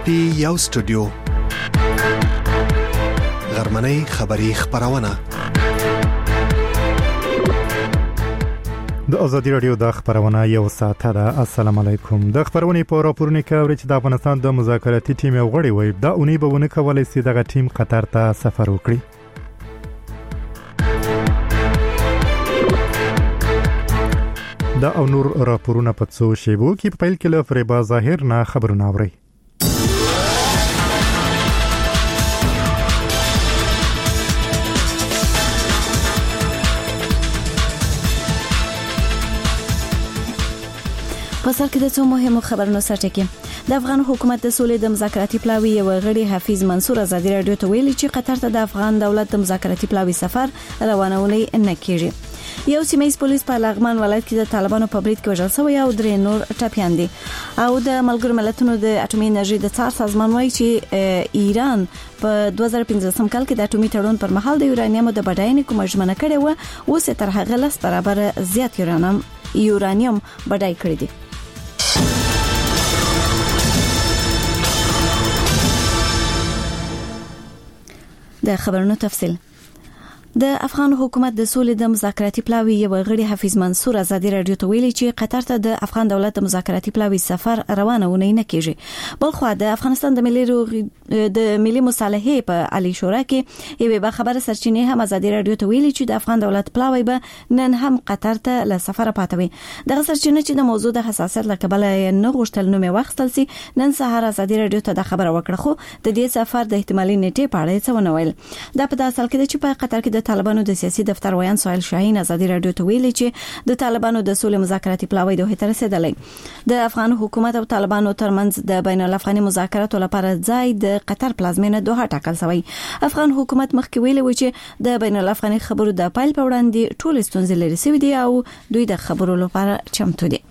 پی یو سټوډیو غرمنۍ خبری خبرونه د ازادي رادیو د خبرونه یو ساعته ده. السلام علیکم. د خبرونې په راپورونه کې اوري چې د افغانستان د مذاکراتي ټیم یو غړی وي دا اونۍ به ونه کولای شي دغه ټیم قطر ته سفر وکړي. دا او نور راپورونه په څو شیبو کې په پیل کې له فریبا ظاهر نه خبرونه اوري. په سر کې د څو مهمو خبرونو سرټکی. د افغان حکومت د سولې د مذاکراتي پلاوی یو غړي حفیظ منصور ازادي رادیو ته ویلي چې قطر ته د افغان دولت د مذاکراتي پلاوی سفر روانولې نه کیږي. یو سیمه‌یز پولیس په لغمان ولایت کې د طالبانو په برید کې وژل شوی او درې نور ټپیان دي. او د ملګرو ملتونو د اټومي انرژي د څار سازمان وايي چې ایران په 2015 کال کې د اټومي تړون پر مهال د یورانیم د بډاینې کومه ژمنه کړې و اوس تر هغه لس برابر زیات یورانیم بډای کړی دی. د خبرونو تفصیل. د افغان حکومت د سولې د مذاکراتي پلاوی یو غړي حفیظ منصور ازادي رادیو ته ویلي چې قطر ته د افغان دولت د مذاکراتي پلاوی سفر روانونه نه کیږي. بلخو د افغانستان د ملي مصالحې په عالی شورا کې یو خبر سرچینه هم ازادي رادیو ته ویلي چې د افغان دولت پلاوی به نن هم قطر ته له سفر پاتوي. دغه سرچینه چې د موضوع د حساسیت لکبله نه غوښتل نو مې وختل سي نن سهار ازادي رادیو ته د خبر وکړه خو د دې سفر د احتمالي نیټه په اړه څه ونه ویل. دا په اصل کې چې په قطر کې د طالبانو د سیاسي دفتر ویان سهیل شاهین ازادي رادیو ته ویلي چې د طالبانو د سولې مذاکراتي پلاوی دوه تر رسیدلې. د افغان حکومت او طالبانو ترمنځ د بین الافغاني مذاکراتو لپاره ځای د قطر پلازمینه دوحه ټاکل شوی. افغان حکومت مخکې ویلي و چې د بین الافغاني خبرو د پایل په وړاندې ټول ستونزې لري سوي دي او دوی د خبرو لپاره چمتو دي.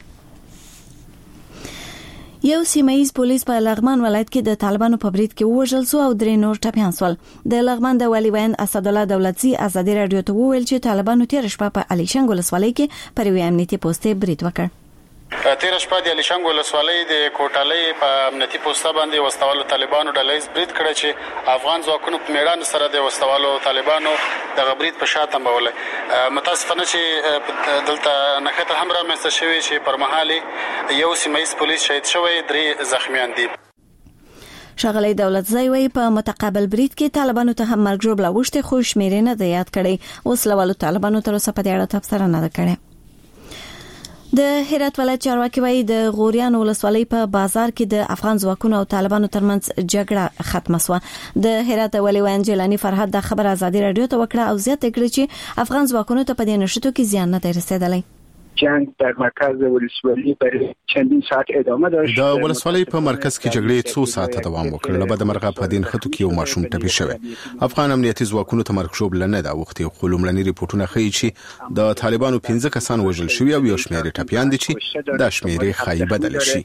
یو سیمه‌یز پولیس په لغمان ولایت کې د طالبانو په برید کې وژل شو او درې نور ټپیان شول. د لغمان د والی وین اسد الله دولتزی ازادي رادیو ته وویل چې طالبانو تیر شپه په علي شنګ ولسوالۍ کې پر یو امنیتي پوسټ برید وکړ. تیر شپه د علي شنګ ولسوالۍ د کوټالۍ په امنیتي پوسټ باندې وسوالو طالبانو ډلهیز برید کړی چې افغان ځواکونو په میړانه سره د وسوالو طالبانو د برید په شاته مبوله. متاسفانه چې دلته نښته هم رامنځته شوې چې پر مهال یو سیمه‌یز پولیس شهید شوی 3 زخمیان دي. شغلې دولت زوی په متقابل برید کې طالبانو ته هم مرګ ژوبله وشته خو شمیرې نه دی یاد کړي. وسلوالو طالبانو تر اوسه په دې اړه تبصره نه کړې. د هرات ولایت چارواکي وايي د غوریان ولسوالۍ په بازار کې د افغان ځواکونو او طالبانو ترمنځ جګړه ختمه شوه. د هرات ولي وین جیلانی فرحت د خبر ازادي رادیو ته وکړه او زیاته کړې چې افغان ځواکونو ته په دې نشټو کې زیان نه رسیدلی. جنگ در مرکز ولسوالی برای چندین ساعت ادامه داشت. د ولسوالی په مرکز کې جګړې 2 ساعته دوام وکړ. له بده مرغه په دین خطو کې یو ماشوم ټپي شوی. افغان امنیتي ځواکونو ته مرګ ژوبله نه دا وخت خو لومړني ریپورتونه ښیي چې د طالبانو 15 کسان وژل شوي او یو شمېر ټپیان دي چې دا شمېر خایي بدل شي.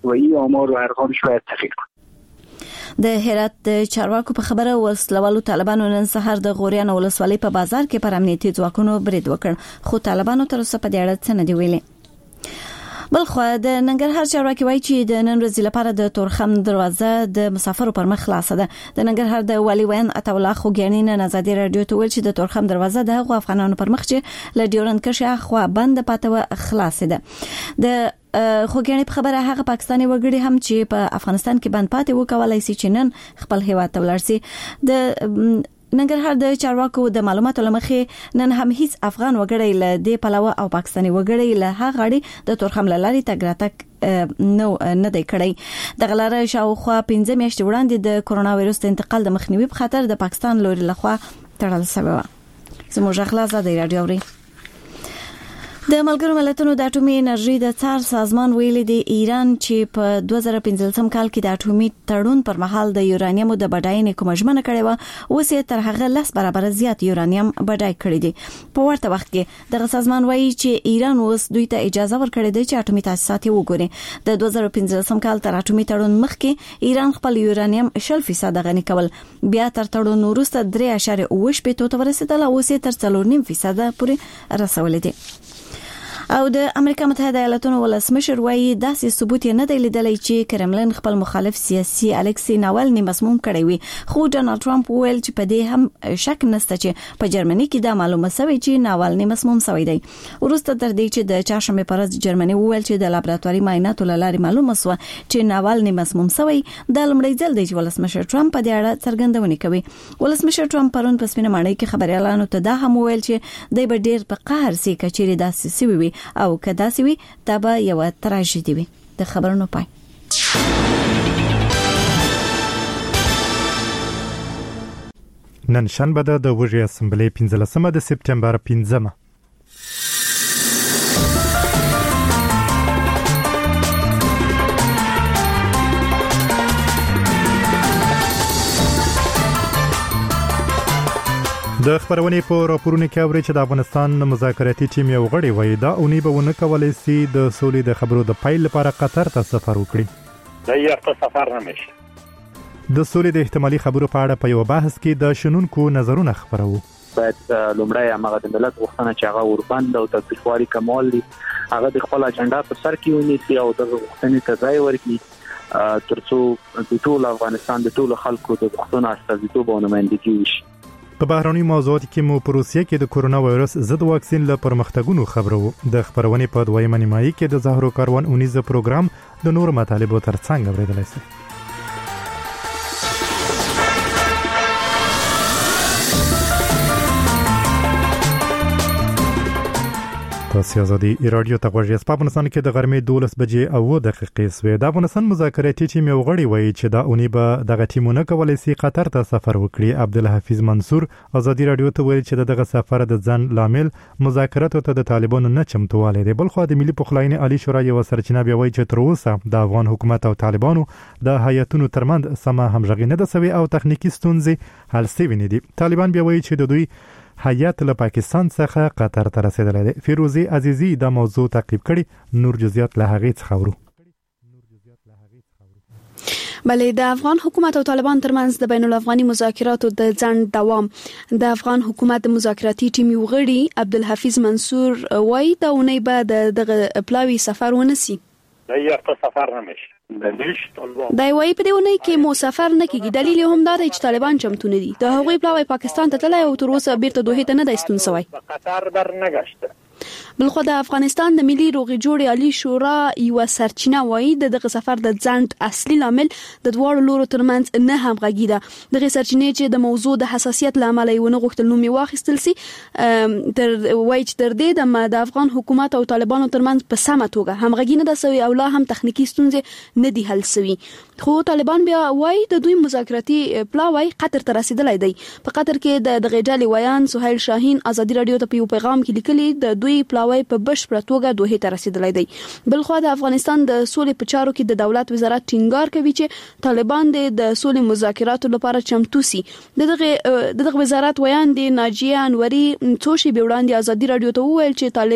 د هرات چارواکو په خبره وسلوالو طالبانو نن سهار د غوریان ولسوالۍ په بازار کې پر امنیتي ځواکونو برید وکړ خو طالبانو تر اوسه په دې اړه څه نه دی ویلي. بلخو د ننګرهار چارواکي وايي چې د نن ورځې لپاره د تورخم دروازه د مسافرو پر مخ خلاصه ده. د ننګرهار د والی وین عطاالله خوګیانی نه ازادي رادیو ته ویل چې د تورخم دروازه د هغو افغانانو پر مخ چې له ډیورند کرښې خوا بند پاتې خلاصه ده. د خوګیانی په خبره هغه پاکستاني وګړي هم چې په افغانستان کې بند پاتې وکولای شي چې نن خپل هیواد ته ولاړ شي. د ننګرهار د چارواکو د معلوماتو لمخې نن هم هیڅ افغان وګړی له دې پلوه او پاکستاني وګړی له هغه غړي د تورخم لاري تګ راتګ نه دی کړی. د غلاره شاوخوا 15 میاشتې وړاندې د کرونا وایرس د انتقال د مخنیوي په خاطر د پاکستان لوري لخوا تړل شوی و. زموږ خلاص د رادیو اوري. د ملګرو ملتونو د اټومي انرژي د څار سازمان ویلي دی ایران چې په 2015 کال کې د اټومي تړون پر مهال د یورانیم د بډاینې کومه ژمنه کړې و اوس تر هغه لس برابر زیات یورانیم بډای کړی دی. په ورته وخت کې دغه سازمان وایي چې ایران اوس دوی ته اجازه ورکړې ده چې اټومي تاسیسات وګوري. د 2015 کال تر اټومي تړون مخکې ایران خپل یورانیم 0% غني کول بیا تر تړون وروسته 3.8% ته ورسېدل او اوس تر 4.5% پورې رسولې دي. او د امریکا متحده ایالاتونو ولسمشر وایي داسې ثبوت نه دی لیدلی چې کرملن خپل مخالف سیاسي الکسی ناولني مسموم کړی وي خو ډونالد ټرمپ ویل چې په دې هم شک نشته چې په جرمني کې دا معلومه شوی چې ناولني مسموم شوی دی وروسته تر دې چې د چهارشنبه پر ورځ جرمني ویل چې د لابراتواري معایناتو لارې معلومه شوه چې ناولني مسموم شوی د لمړي ځل دی چې ولسمشر ټرمپ په دې اړه څرګندونه کوي ولسمشر ټرمپ پرون په سپینه ماڼۍ کې خبريالانو ته دا هم ویل چې د ډېر په قهر سي کچېری داسې سوي وي او کدا سوي دا به یو تراژیدي وي د خبرونو پای نن شنبه د وژې اسمبلی 15 د سپټمبر 15 د خبرونې په راپورونو کې اوري چې د افغانستان مذاکراتي ټیم یو غړی وایي دا اونۍ به ونه کولای شي د سولې د خبرو د پایل لپاره قطر ته سفر وکړي دا یو سفر نه مشي د سولې د احتمالي خبرو په اړه په یو بحث کې د شنونکو نظرونه خبرو باید لومړی هغه د ملت غوښتنه چې هغه وربند او تطبیقوالي کمال دي هغه د خپل اجنډا په سر کې ونیسي او د غوښتنې ته ځای ورکړي ترڅو د ټول افغانستان د ټول خلکو د غوښتنو استازیتوب او نمائندګي وشي په بهراني موضوعاتو کې مو په روسیه کې د کورونا وایرس ضد واکسین له پرمختګونو خبرو د خبرونې په دویمه نیمایي کې د زهرو کاروان اونیزه پروګرام د نور مطالبو ترڅنګ اوریدلای شئ تاسو ازادي رادیو ته غوږی په افغانستان کې د غرمې 12 بجې او دقیقې سوې د افغانستان مذاکراتي ټیم یو غړی وایي چې دا اونۍ به دغه ټیمونه کولای شي قطر ته سفر وکړي عبدالحفیظ منصور ازادي رادیو ته ویل چې دغه سفر د ځان لامل مذاکراتو ته د طالبانو نه چمتوالی دی بل خو د ملي پخلاینې عالی شورا یو سرچینه بیا وایي چې تر اوسه د افغان حکومت او طالبانو د هیئتونو ترمنځ سم همغږي نه ده سوي او تخنیکی ستونزې حل شوي نه دي طالبان بیا وایي چې د دوی هیئت له پاکستان څخه قطر ته رسیدلی دی فیروزی عزیزی دا موضوع تعقیب کړي نور جزئیات له هغې څخه ورو بلې د افغان حکومت او طالبان ترمنځ د بین الافغاني مذاکراتو د ځنډ دوام د افغان حکومت مذاکراتي ټیم یو غړي عبدالحفیظ منصور وایي دا اونۍ به دغه پلاوي سفر ونسی دا یو سفر نمشي دا وایي په دې اونۍ کې مو سفر نه کیږي دلیل هم دا دی چې طالبان چمتو نه دي د هغوی پلاوی پاکستان ته تللی او تر اوسه بیرته دوحې ته نه دی ستون شوی قطر در نگشته بلخو د افغانستان د ملي روغې جوړې عالی شورا یو سرچینه وایي دغه سفر د ځنډ اصلي لامل د دوه لورو ترمنځ نه همغږي ده دغه سرچینه چې د موضوع د حساسیت لامل یې ونه غوښتل نوم واخیستل سي تر وایي چې تر دې د افغان حکومت او طالبانو ترمنځ په سمه توګه همغږي نه ده سوي او لا هم تخنیکی ستونزې نه دي حل سوي خو طالبان بیا وایي د دوی مذاکراتي پلاوی قطر ته رسیدلی دی په قطر کې د غېډالي ویان سهیل شاهین ازادي رادیو ته په پیغام کې لیکلي د دوی پلاوی په بشپړه توګه دوحې ته رسیدلی دی بل خو د افغانستان د سولې په چارو کې د دولت وزارت ټینګار کوي چې طالبان د سولې مذاکراتو لپاره چمتو سي دغه وزارت ویان دی ناجیه انوري څو شی به وړاندې ازادي رادیو ته وویل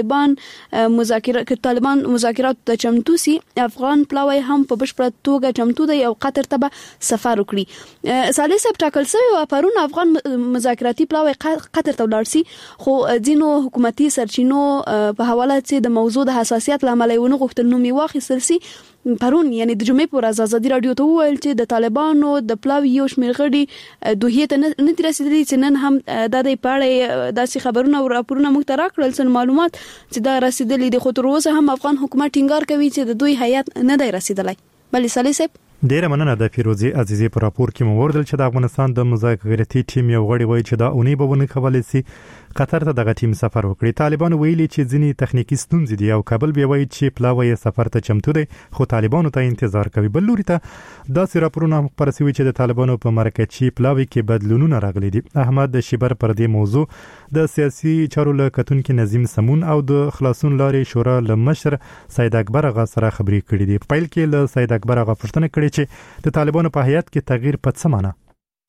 چې طالبان مذاکرات ته چمتو سي افغان پلاوی هم په بشپړه توګه چمتو دی او قطر ته به سفر وکړي صالح صاحب ټاکل شوی او پرون افغان مذاکراتي پلاوی قطر ته ولاړ سي خو ځینو حکومتي سرچینو په حواله چې د موضوع د حساسیت لامل یې ونه غوښتل نوم یې واخیستل سي پرون یعنی د جمعې پر ورځ ازادي رادیو ته وویل چې د طالبانو د پلاوی یو شمېر غړي دوحې ته نه دي رسیدلي چې نن هم د دې پاړې داسې خبرونه او راپورونه موږ ته راکړل چې معلومات چې دا رسیدلي دي خو تر اوسه هم افغان حکومت ټینګار کوي چې د دوی هیئت نه دی رسیدلی بلې صالح صاحب ډیره مننه د فیروزی عزیزی پر راپور کې مو وردل چې د افغانستان د مذاکراتي ټیم یو غړی وایي چې دا اونۍ به ونه کولای شي قطر ته دغه ټیم سفر وکړي طالبان ویلي چې ځینی تخنیکی ستونزې دي او کابل بیا وایي چې پلاوی سفر ته چمتو دی خو طالبانو ته انتظار کوي بل لوري ته داسې راپورونه خپاره شوي چې د طالبانو په مرکزي پلاوی کې بدلونونه راغلي دي احمد شیبر پر دې موضوع د سیاسي چارو له کتونکو نظیم سمون او د خلاصون لارې شورا له مشر سید اکبر اغا سره خبرې کړې دي په پیل کې له سید اکبر اغا پوښتنه کړې چې د طالبانو په هیئت کې تغییر په څه معنی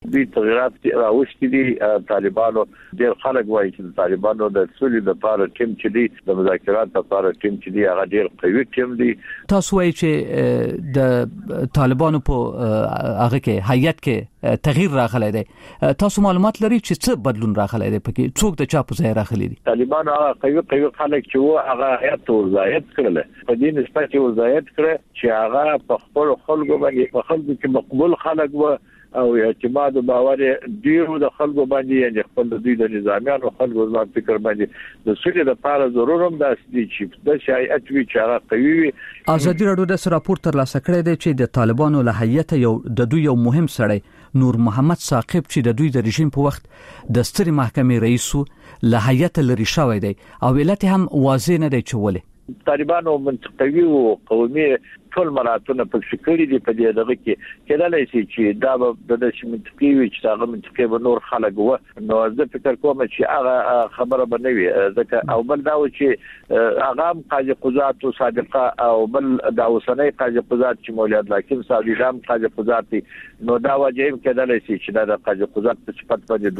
دوی تغیرات راوستي دي. طالبانو ډېر خلک وایي چې طالبانو د سولې لپاره ټیم چې دی د مذاکرات لپاره ټیم چې دی هغه ډېر قوي ټیم دی. تاسو وایي چې د طالبانو په هغه کې هیئت کې تغییر راغلی دی. تاسو معلومات لري چې څه بدلون راغلی دی پکې څوک د چا په ځای راغلی دي؟ طالبانو هغه قوي خلک چې وو هغه هیئت وزایت کړل په دې نسبت وزایت کړ چې هغه په خپل خلکو باندې په خلکو کې مقبول خلک و او اعتماد او باور ډیرو د خلکو باندې یعنی خپل د دوی د نظامیانو خلکو ځان فکر باندې د سولې لپاره ضرورم داس دي چې د شایعت وی چې هغه قوي وي. ازادي راډیو د راپور تر لاسه کړی دی چې د طالبانو له هیئت د دوی یو مهم سړی نور محمد ثاقب چې د دوی د رژیم په وخت د ستري محکمې رئیس له هیئت لري شوی دی او علت هم واضح نه دی چې ولې طالبانو منطقوي او قومي ټول مراتونه په فکرې دي په دې دغه کې کېدلای شي چې دا د منطقي وي چې هغه منطقي به نور خلک و نو زه فکر کوم چې هغه خبره به نه وي ځکه او بل دا و چې هغه قاضي قضات او صادقه او بل دا وسنۍ قاضي قضات چې مولوی حکیم صادقام قاضي قضات نو دا وجه کېدلای شي چې دا قاضي قضات په صفت باندې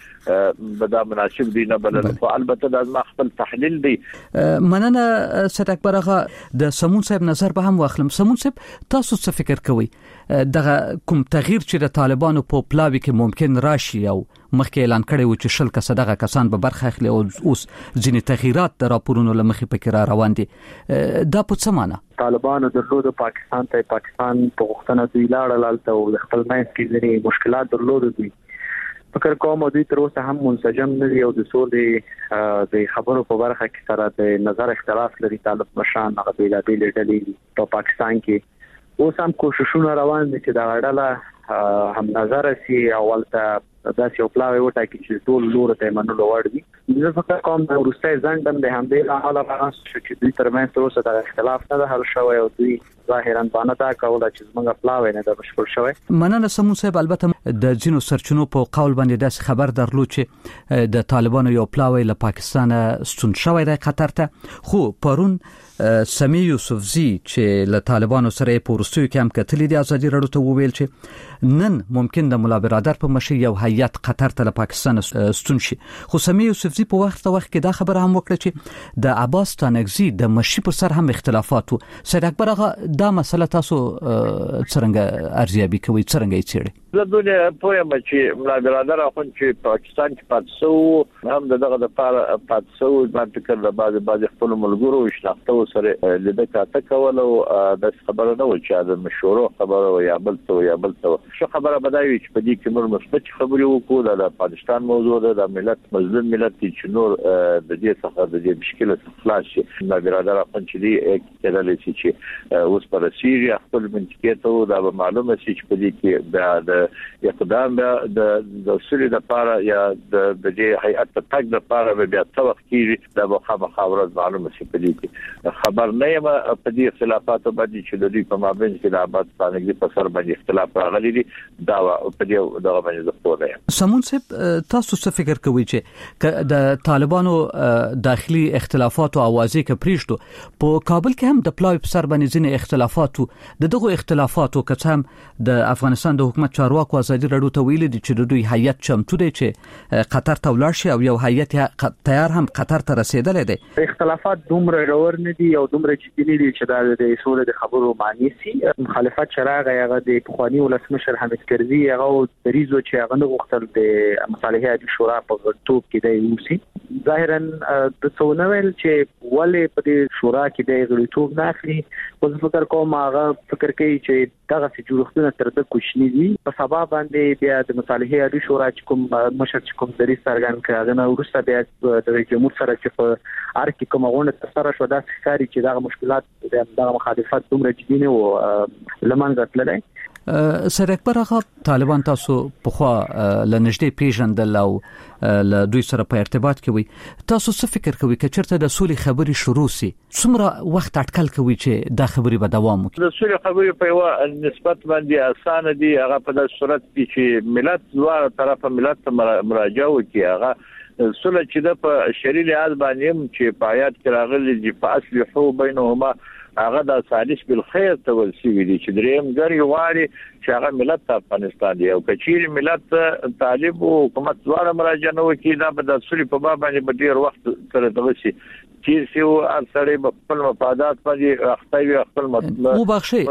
دواړه به دا مناسب دي نه بل خو البته دا خپل تحلیل دی. مننه سید اکبر اغا د سمون صاحب نظر به هم واخلم. سمون صاحب تاسو څه فکر کوئ دغه کوم تغییر چې د طالبانو په پلاوي کې ممکن راشي او مخکې اعلان کړی و چې 10 کسه دغه کسان به برخه اخلي او اوس ځینې تغیرات د راپورونو لمخې پکې را روان دي دا په څه معنی؟ طالبانو درلود پاکستان په غوښتنه دوی لاړل او خپل منځ کې ځینې مشکلات درلود دوی فکر کوم دوی تر اوسه هم منسجم نه دي او د سولې د خبرو په برخه کې سره د نظر اختلاف لري. طالب مشران هغه بیلابیل ډلې په پاکستان کې اوس هم کوششونه روان دي چې دا ډله هم نظر سي او ولته داسې یو پلاوی وټاکي چې ټول لور ته منلو وړ دي. زه فکر کوم د روسي ځندم د همدې حاله راځي چې دوی ترمنځ تر اوسه د اختلاف نه حل شوی او دوی ظاهرا باندې دا کوله چې موږ پلاوی نه د بشپړ شوی. مننه سمون صاحب. البته د جنو سرچینو په قول باندې داس خبر درلود چې د طالبانو یو پلاوی له پاکستان ستون شوی دی قطر ته خو پرون سمی یوسفزی چې له طالبانو سره په ورستیو کې هم کتلې د ازادي راډیو ته وویل چې نن ممکن د مولا برادر په مشي یو هیئت قطر ته له پاکستان ستون شي. خو سمی یوسفزی په وخت کې دا خبره هم وکړه چې د عباس تانکزی د مشي پر سر هم اختلافات وو. سید اکبر اغا دا مسله تاسو څنګه ارزیابي کوئ څنګه یې څېړئ؟ زه دوی پوهیم چې مولا برادر اخون چې پاکستان کې پاتسو هم دغه د لپاره پاتسو ما فکر د بعض خپل ملګرو شناخته سره لیدل کاته کول او د خبره نه و چې د مشورو خبره یا بل څه شو خبره بدایي چې په دې کې نور مثبت خبرې وکړو د پاکستان موضوع د ملت مظلوم ملت چې نور د دې څخه د دې مشکل څخه خلاص شي. مولا برادر اخون چې دی کېدل چې اوس پر سیریه خپل منطقه ته دا معلومه شي چې په دې کې د اقدام د سولې لپاره یا د دې هیئت تګ لپاره بیا څه وخت کېږي دا به خبره معلومه شي. په دې کې خبر نه یم په دې اختلافاتو باندې چې د دوی په مابین کې د عباس تانکزی په سر باندې اختلاف راغلی دی دا په دې دغه باندې زه یم. سمون صاحب تاسو څه فکر کوئ چې د طالبانو داخلي اختلافات او اوازې کې پریښتو په کابل کې هم د پلاوی په سر باندې ځینې اختلافات دغه اختلافاتو که هم د افغانستان د حکومت چارواکو ازادي راډیو ته ویلي دي چې دوی هیئت چمتو دی چې قطر ته ولاړ شي او یو هیئت تیار هم قطر ته رسیدلی دی. اختلافات دومره ژور نه دي او دومره جدي نه دي چې دا د سولې د خبرو معنی سي. مخالفت شراغ هغه د پخوانی ولسمشر حامد کرزي هغه دریزو چې هغه نه غوښتل د مصالحه عالی شورا په غړټوب کې دی وسی ظاهرا د څونویل چې ولې په دې شورا کې د غړټوب نه اخلي او فکر کوم هغه فکر کوي چې دغه جوړښتونه تر د کوشنی دي په سبا باندې بیا د مصالحه عالی شورا چې کوم مشر چې کوم دریز سرګان کړه نه ورسته بیا د جمهور سره چې په ار کې کوم غونډه سره شو دا ښکاری چې دغه مشکلات دغه مخالفت دومره جدي نه و لمنځه تللی. سید اکبر اغا طالبان تاسو په خوا لنږدې پیژندل او له دوی سره په ارتباط کې وي تاسو څه فکر کوئ چې چیرته د سولې خبرې شروع سي څومره وخت اټکل کوي چې دا خبرې به دوام وکړي؟ د سولې خبرې په یو نسبت باندې اسانه دي هغه په داسې صورت کې چې ملت دوه طرفه ملت ته مراجعه وکړي هغه سله چې د په شری لحاظ باندې چې پایات کې راغلي چې فاصلحو بینهما هغه د ثالث بالخير تولسی ویلي چې دریم ګری واري چې هغه ملت افغانستان دی او کچیر ملت طالب او حکومت دواره مراجعه نو کې دا په داسوري په باب باندې ډیر وخت سره دغسي چې سیو ارسړې په خپل مفادات باندې اختیاري خپل مطلب او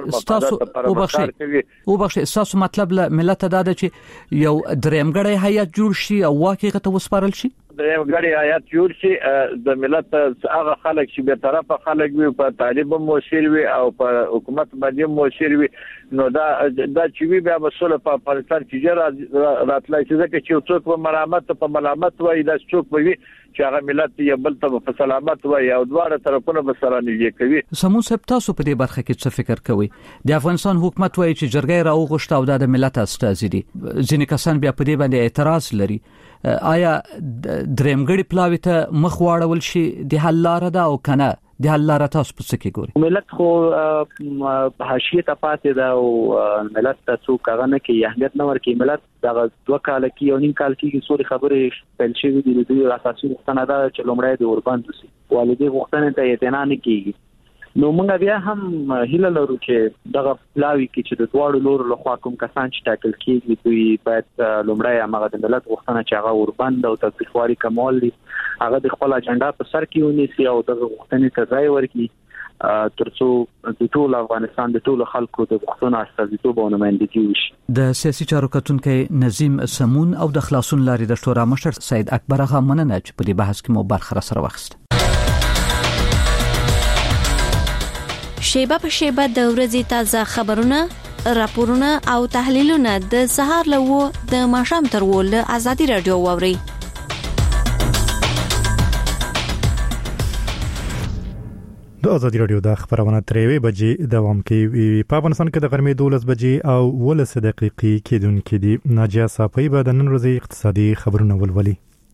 بخښي تاسو مطلب له ملت دا ده چې یو درېمګړی هیئت جوړ شي او واقعیت ته وسپارل شي درېمګړی هیئت جوړ شي د ملت هغه خلک چې به طرفه خلک وي په طالب موثر وي او په حکومت باندې موثر وي نو دا چې وی بیا مسله په افغانستان کې جره راتلای چې ځکه چې څوک په ملامت وایي دا څوک وي چې هغه ملت یې بل ته په سلامت وایي او دواړه طرفونه به سره نیږي کوي. سمون صاحب تاسو په دې برخه کې څه فکر کوئ؟ د افغانستان حکومت وایي چې جرګې راوغښت او د ملت استازي دي، ځینې کسان بیا په دې باندې اعتراض لري. آیا درېمګړي پلاوي ته مخ واړول شي د حل لاره ده او کنه د حل لاره تاسو په څه کې ګورئ؟ ملت خو حاشیه ته پاتې ده او ملت ته څوک هغه نه کوي، اهمیت نه ورکوي. ملت دغه 2 کال کې او نیم کال کې څوري خبرې پیل شوې دي. د اساسي غوښتنه ده چې لومړی د اوربند وسی والدې غوښتنه ته اعتنا نه کیږي. نو موږ بیا هم هیله لرو چې دغه پلاوی کې چې د دوړو لور له خوا کوم کسان چې ټاکل کیږي دوی باید لومړی هغه د ملت غوښتنه چې هغه اوربند او تطبیقواري کمال دي هغه د خپل اجنډا په سر کې ونیسي او دغه غوښتنې ته ځای ورکړي ترڅو د ټول افغانستان د ټول خلکو د غوښتنو استازیتوب او نمائندګي وشي. د سیاسي چارو کتونکو نظیم سمون او د خلاصون لاري د شورا مشر سید اکبر اغا مننه چې په دې بحث کې مو برخه سره واخیسته. شیبه په شیبه د ورځې تازه خبرونه، راپورونه او تحلیلونه د سهار له د ماښام تر ول ازادي رادیو ووري. د ازادي رادیو د خبرونه 3 بجې دوام کوي. په افغانستان کې د غرمې 12 بجې او 12 دقیقې کېدونکې دي. ناجیه صافی به د نن ورځې اقتصادي خبرونه ولولي.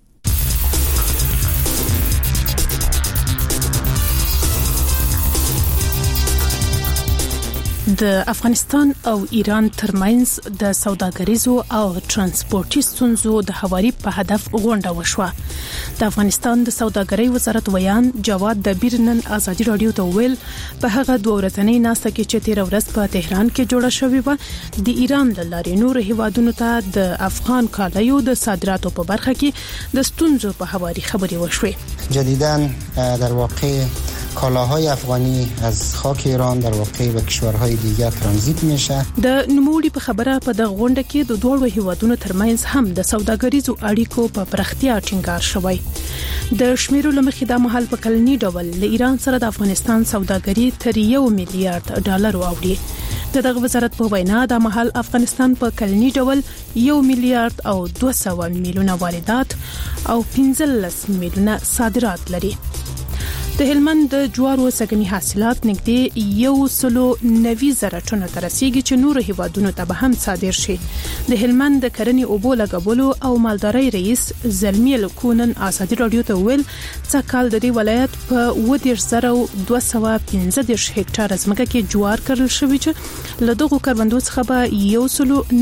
د افغانستان او ایران ترمنځ د سوداګریزو او ترانسپورتي ستونزو د حواري په هدف غونډه وشوه. د افغانستان د سوداګرۍ وزارت ویان جواد دبیر نن ازادي رادیو ته ویل په هغه 2 ورځنۍ ناسته کې چې 13 ورځ په تهران کې جوړه شوې و د ایران د لارې نور هیوادونو ته د افغان کالیو د صادراتو په برخه کې د ستونزو په حواري خبري وشوه. جدیداً در واقع کالاهای افغانی از خاک ایران در واقع به کشورهای دیگر ترانزیت میشه. د نوموړي په خبره په د غونډه کې د دوه هیوادونو ترمنځ هم د سوداګریزو اړیکو په پراختیا ټینګار شوی. د شمیرو لمخې د محل په کلنی ډول له ایران سره د افغانستان سوداګری تر 1 میلیارډ ډالر اوړي. دغه وزارت په وینا د محل افغانستان په کلنی ډول 1 میلیارډ او 200 میلیونه واردات او 15 میلیونه صادرات لري. د هلمند د جوارو سګنی حاصلات نږدې 190 ټنه ته رسیدي چې نور هیوادونو ته به هم صادر شي. د هلمند د کرنې اوبو لګولو او مالدارۍ رئیس زلمی لکونن ازادي رادیو ته ویل چې کال د دې ولایت په 10215 هکټار ځمکه کې جوار کرل شوی چې له دغه کروندو څخه به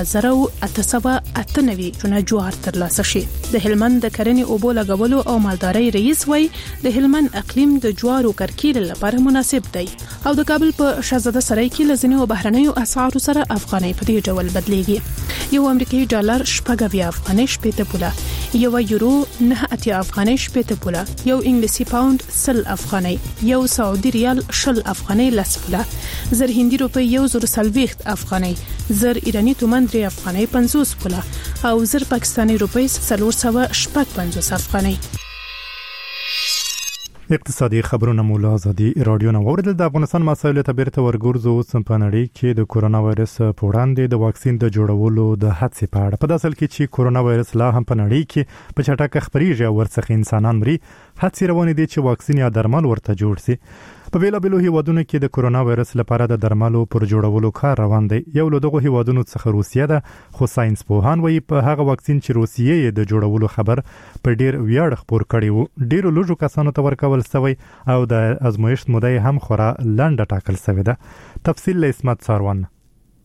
19898 ټنه جوار ترلاسه شي. د هلمند د کرنې اوبو لګولو او مالدارۍ رئیس وایي د هلمند اقلیم د جوارو کرکیل لپاره مناسب دی او د کابل په شاهزاده سرای کې لزنیو بهرنیو اسعارو سره افغانۍ په دې ډول بدلیږي. یو امریکایي ډالر شپږ افغانۍ شپږ پوله، یو یورو 9 افغانۍ شپږ پوله، یو انګلیسي پاوند 100 افغانۍ، یو سعودي ریال 20 افغانۍ لس پوله، زر هندي روپی 140 افغانۍ، زر ایرانی تومان 3 افغانۍ 50 پوله او زر پاکستانی روپی 450 افغانۍ. اقتصادي خبرونه مولا ازادي رادیو نه وردل. د افغانستان مسایلو ته بیرته ورګورځو. اوس په نړۍ کې د کورونا وایرس په وړاندې د واکسین د جوړولو د هڅې په اړه په داسل کې چې کورونا وایرس لا هم په نړۍ کې په چټکه خپريږي او ورڅخه انسانان مري، هڅې روانې دي چې واکسین یا درمل ورته جوړ شي. په بیلابیلو هیوادونو کې د کورونا وایرس لپاره د درملو پر جوړولو کار روان دی. یو له دغه هیوادونو څخه روسیه ده، خو ساينس پوهان وایي په هغه واکسین چې روسیه د جوړولو خبر په ډیر ویاړ خبر کړي وو ډیرو لږو کسانو ته ورکول شوی او د ازمویښت موده هم خورا لنډه ټاکل شوې ده. تفصیل له اسمت ساروان.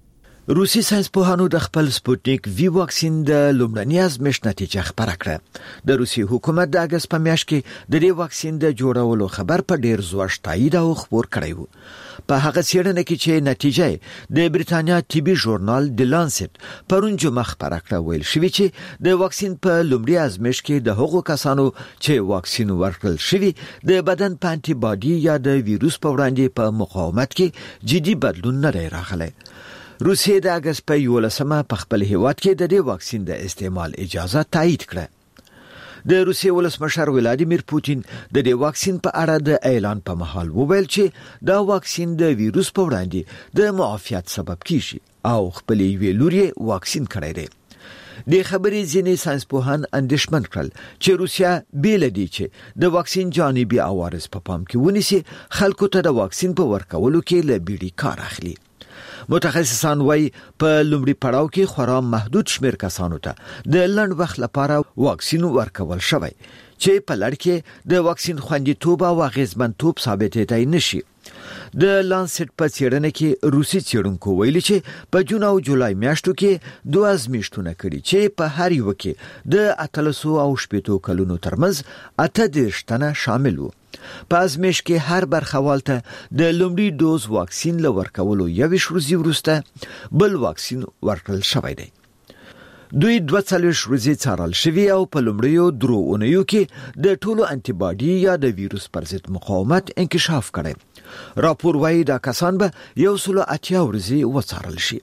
روسي ساينسپوهانو د خپل سپوتنیک وی واکسین د لومړني ازمېښت نتیجه خبره کړه. د روسي حکومت د اگست په میاشت کې د دې واکسین د جوړولو خبر په ډیر زوړ تایید او خبر کړی وو. په هغه څېړنه کې چې نتیجه د بریتانیا طبي ژورنال د لانسیت پرون جمعه خبره کړه، ویل شوی چې د واکسین په لومړي ازمېښت کې د هغو کسانو چې واکسین ورکړل شوی د بدن په انټي باډي یا د ویروس په وړاندې په مقاومت کې جدي بدلون نه راغلی. روسیه د اگست په 11 په خپل هیواد کې د دې واکسین د استعمال اجازه تایید کړه. د روسیې ولسمشر ولادیمیر پوتین د دې واکسین په اړه د اعلان په مهال وویل چې دا واکسین د ویروس په وړاندې د معافیت سبب کیږي او خپل ویلوري واکسین کړی دی. د خبرې ځینې ساينسپوهان اندېښمن کړل چې روسیا بیل دي چې د واکسین جانبي عوارض په پام کې ونیسي، خلکو ته د واکسین په ورکولو کې له بیړې کار اخلي. متخصصان وايي په لومړي پړاو کې خورا محدود شمیر کسانو ته د لنډ وخت لپاره واکسین ورکول شوی چې په لړ کې د واکسین خوندیتوب او اغیزمنتوب ثابتېدای نشي. د لانسیت په څېړنه کې روسي څېړونکو ویلي چې په جون او جولای میاشتو کې 2 ازمېښتونه کړي چې په هر یو کې د 800 او 80 کلونو ترمنځ 38 تنه شامل وو. په ازمېښت کې هر برخوال ته د لومړي دوز واکسین لورکولو 21 ورځې وروسته بل واکسین ورکړل شوی دی. دوی 42 ورځې څارل شوی او په لومړیو 3 اونیو کې د ټولو انټي باډي یا د ویروس پر ضد مقاومت انکشاف کړي. راپور وايي دا کسان به 180 ورځې وڅارل شي.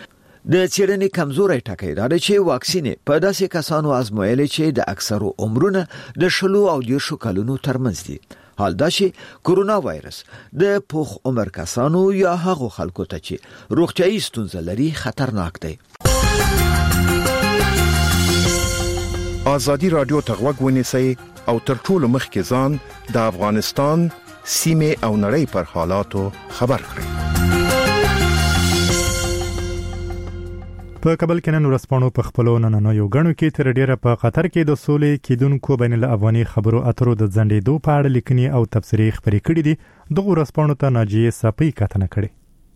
د څېړنې کمزوري ټکی دا دی چې واکسین په داسې کسانو آزمویل چې د اکثرو عمرونه د 10 او 20 کلونو ترمنځ دي. حال دا چې کورونا وایرس د پوخ عمر کسانو یا هغو خلکو ته چې روغتیايي ستونزې لري خطرناک دی. آزادی رادیو ته غوږ ونیسئ او تر ټولو مخکې ځان د افغانستان سیمه او نړۍ پر حالاتو خبر کړئ. په کابل کې نن ورځپاڼو په خپلو نننیو غړو کې تر ډیره په قطر کې د سولې کېدونکو بین الافغاني خبرو اترو د ځنډېدو په اړه لیکنې او تبصرې خبرې کړې دي. دغه ورځپاڼو ته ناجیه صافي کتنه کړې.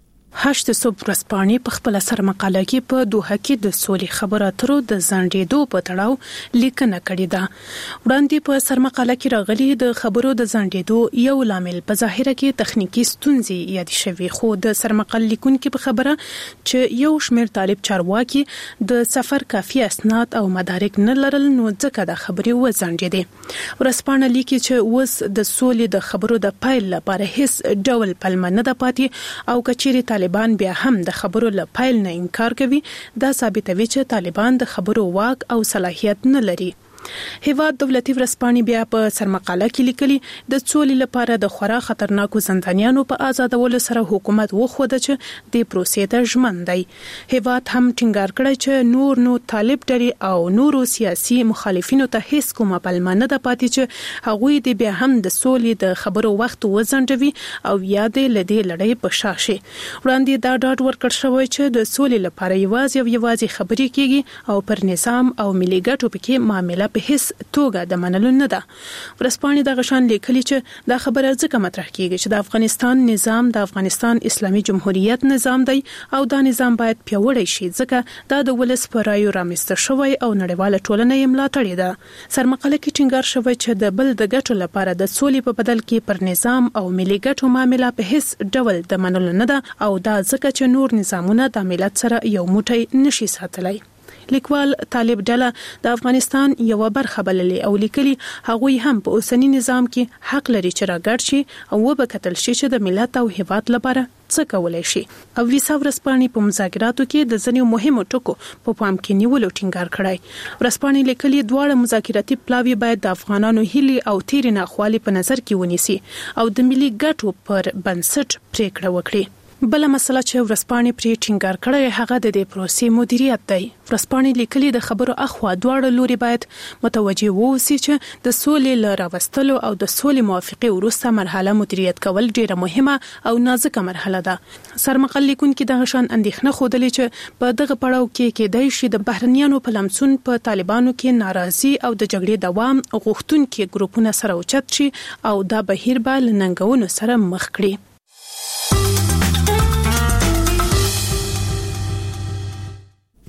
8 صبح ورځپاڼې په خپل سر مقاله کې په دوحه کې د سولې خبرو اترو د ځنډېدو په تړاو لیکنه کړې ده. وړاندې په سر مقاله کې راغلي د خبرو د ځنډېدو یو لامل په ظاهره کې تخنیکی ستونزې یاد شوي، خو د سر مقاله لیکونکو په خبره چې یو شمېر طالب چارواکي د سفر کافي اسناد او مدارک نه لرل، نو ځکه د خبرې وځنډېدې. ورځپاڼه لیکي چې اوس د سولې د خبرو د پایل لپاره هیڅ ډول پلمه نه ده پاتې او کچېرې طالبان بیا هم د خبرو له پایل نه انکار کوي، دا ثابتوي چې طالبان د خبرو واک او صلاحیت نه لري. هیواد دولتي ورځپاڼې بیا په سرمقاله کې لیکلي د سولې لپاره د خورا خطرناکو زندانیانو په آزادولو سره حکومت وخوده چې د پروسې ته ژمن دی. هیواد هم ټینګار کړی چې نور طالب ډلې او نورو سیاسي مخالفینو ته هیڅ کومه پلمه نه ده پاتې چې هغوی د بیا هم د سولې د خبرو وخت وځنډوي او یا د لدې لړۍ په شاشه. وړاندې دا ډاډ ورکړ شوی چې د سولې لپاره یوازې خبرې کیږي او پر نظام او ملي ګټو پکې معاملې په هیڅ توګه د منلو نه ده. ورځپاڼې د غشان لیکلي چې دا خبره ځکه مطرح کیږي چې د افغانستان نظام د افغانستان اسلامي جمهوریت نظام دی او دا نظام باید پیاوړی شي ځکه دا د ولس په رایو رامنځته شوی او نړیواله ټولنه یې ملاتړ ده. سرمقاله کې ټینګار شوی چې د بل د ګټو لپاره د سولې په بدل کې پر نظام او ملي ګټو معاملې په هیڅ ډول د منلو نه ده او دا ځکه چې نور نظامونه د ملت سره یو موټی نشي ساتلای. لیکوال طالب ډله د افغانستان یو برخه بللې او لیکلي هغوی هم په اوسنی نظام کې حق لري چې راګړ شي او وبکتل شي چې د ملت او هیواد لپاره څه کولای شي. او ویسا ورځپاڼې په مذاکراتو کې د ځینو مهمو ټکو په پام کې نیولو ټینګار کړی. ورځپاڼې لیکلي دواړه مذاکراتي پلاوی باید د افغانانو هیلې او تیر ناخوالې په نظر کې ونیسي او د ملي ګټو پر بنسټ پریکړه وکړي. بل مسله چې ورځپاڼې پرې ټینګار کړی هغه د دې پروسې مدیریت دی. ورځپاڼې لیکلي د خبرو اخوا دواړه لوري باید متوجه ووسی چې د سولې له راوستلو او د سولې موافقې وروسته مرحله مدیریت کول ډیره مهمه او نازکه مرحله ده. سرمقال لیکونکي د غشان اندېښنه خوده چې په دغه پړاو کې کېدای شي د بهرنیانو په لمسون په طالبانو کې ناراضي او د جګړې دوام غوښتونکي ګروپونه سره اوچت شي او دا بهیر به له ننګونو سره مخ کړي.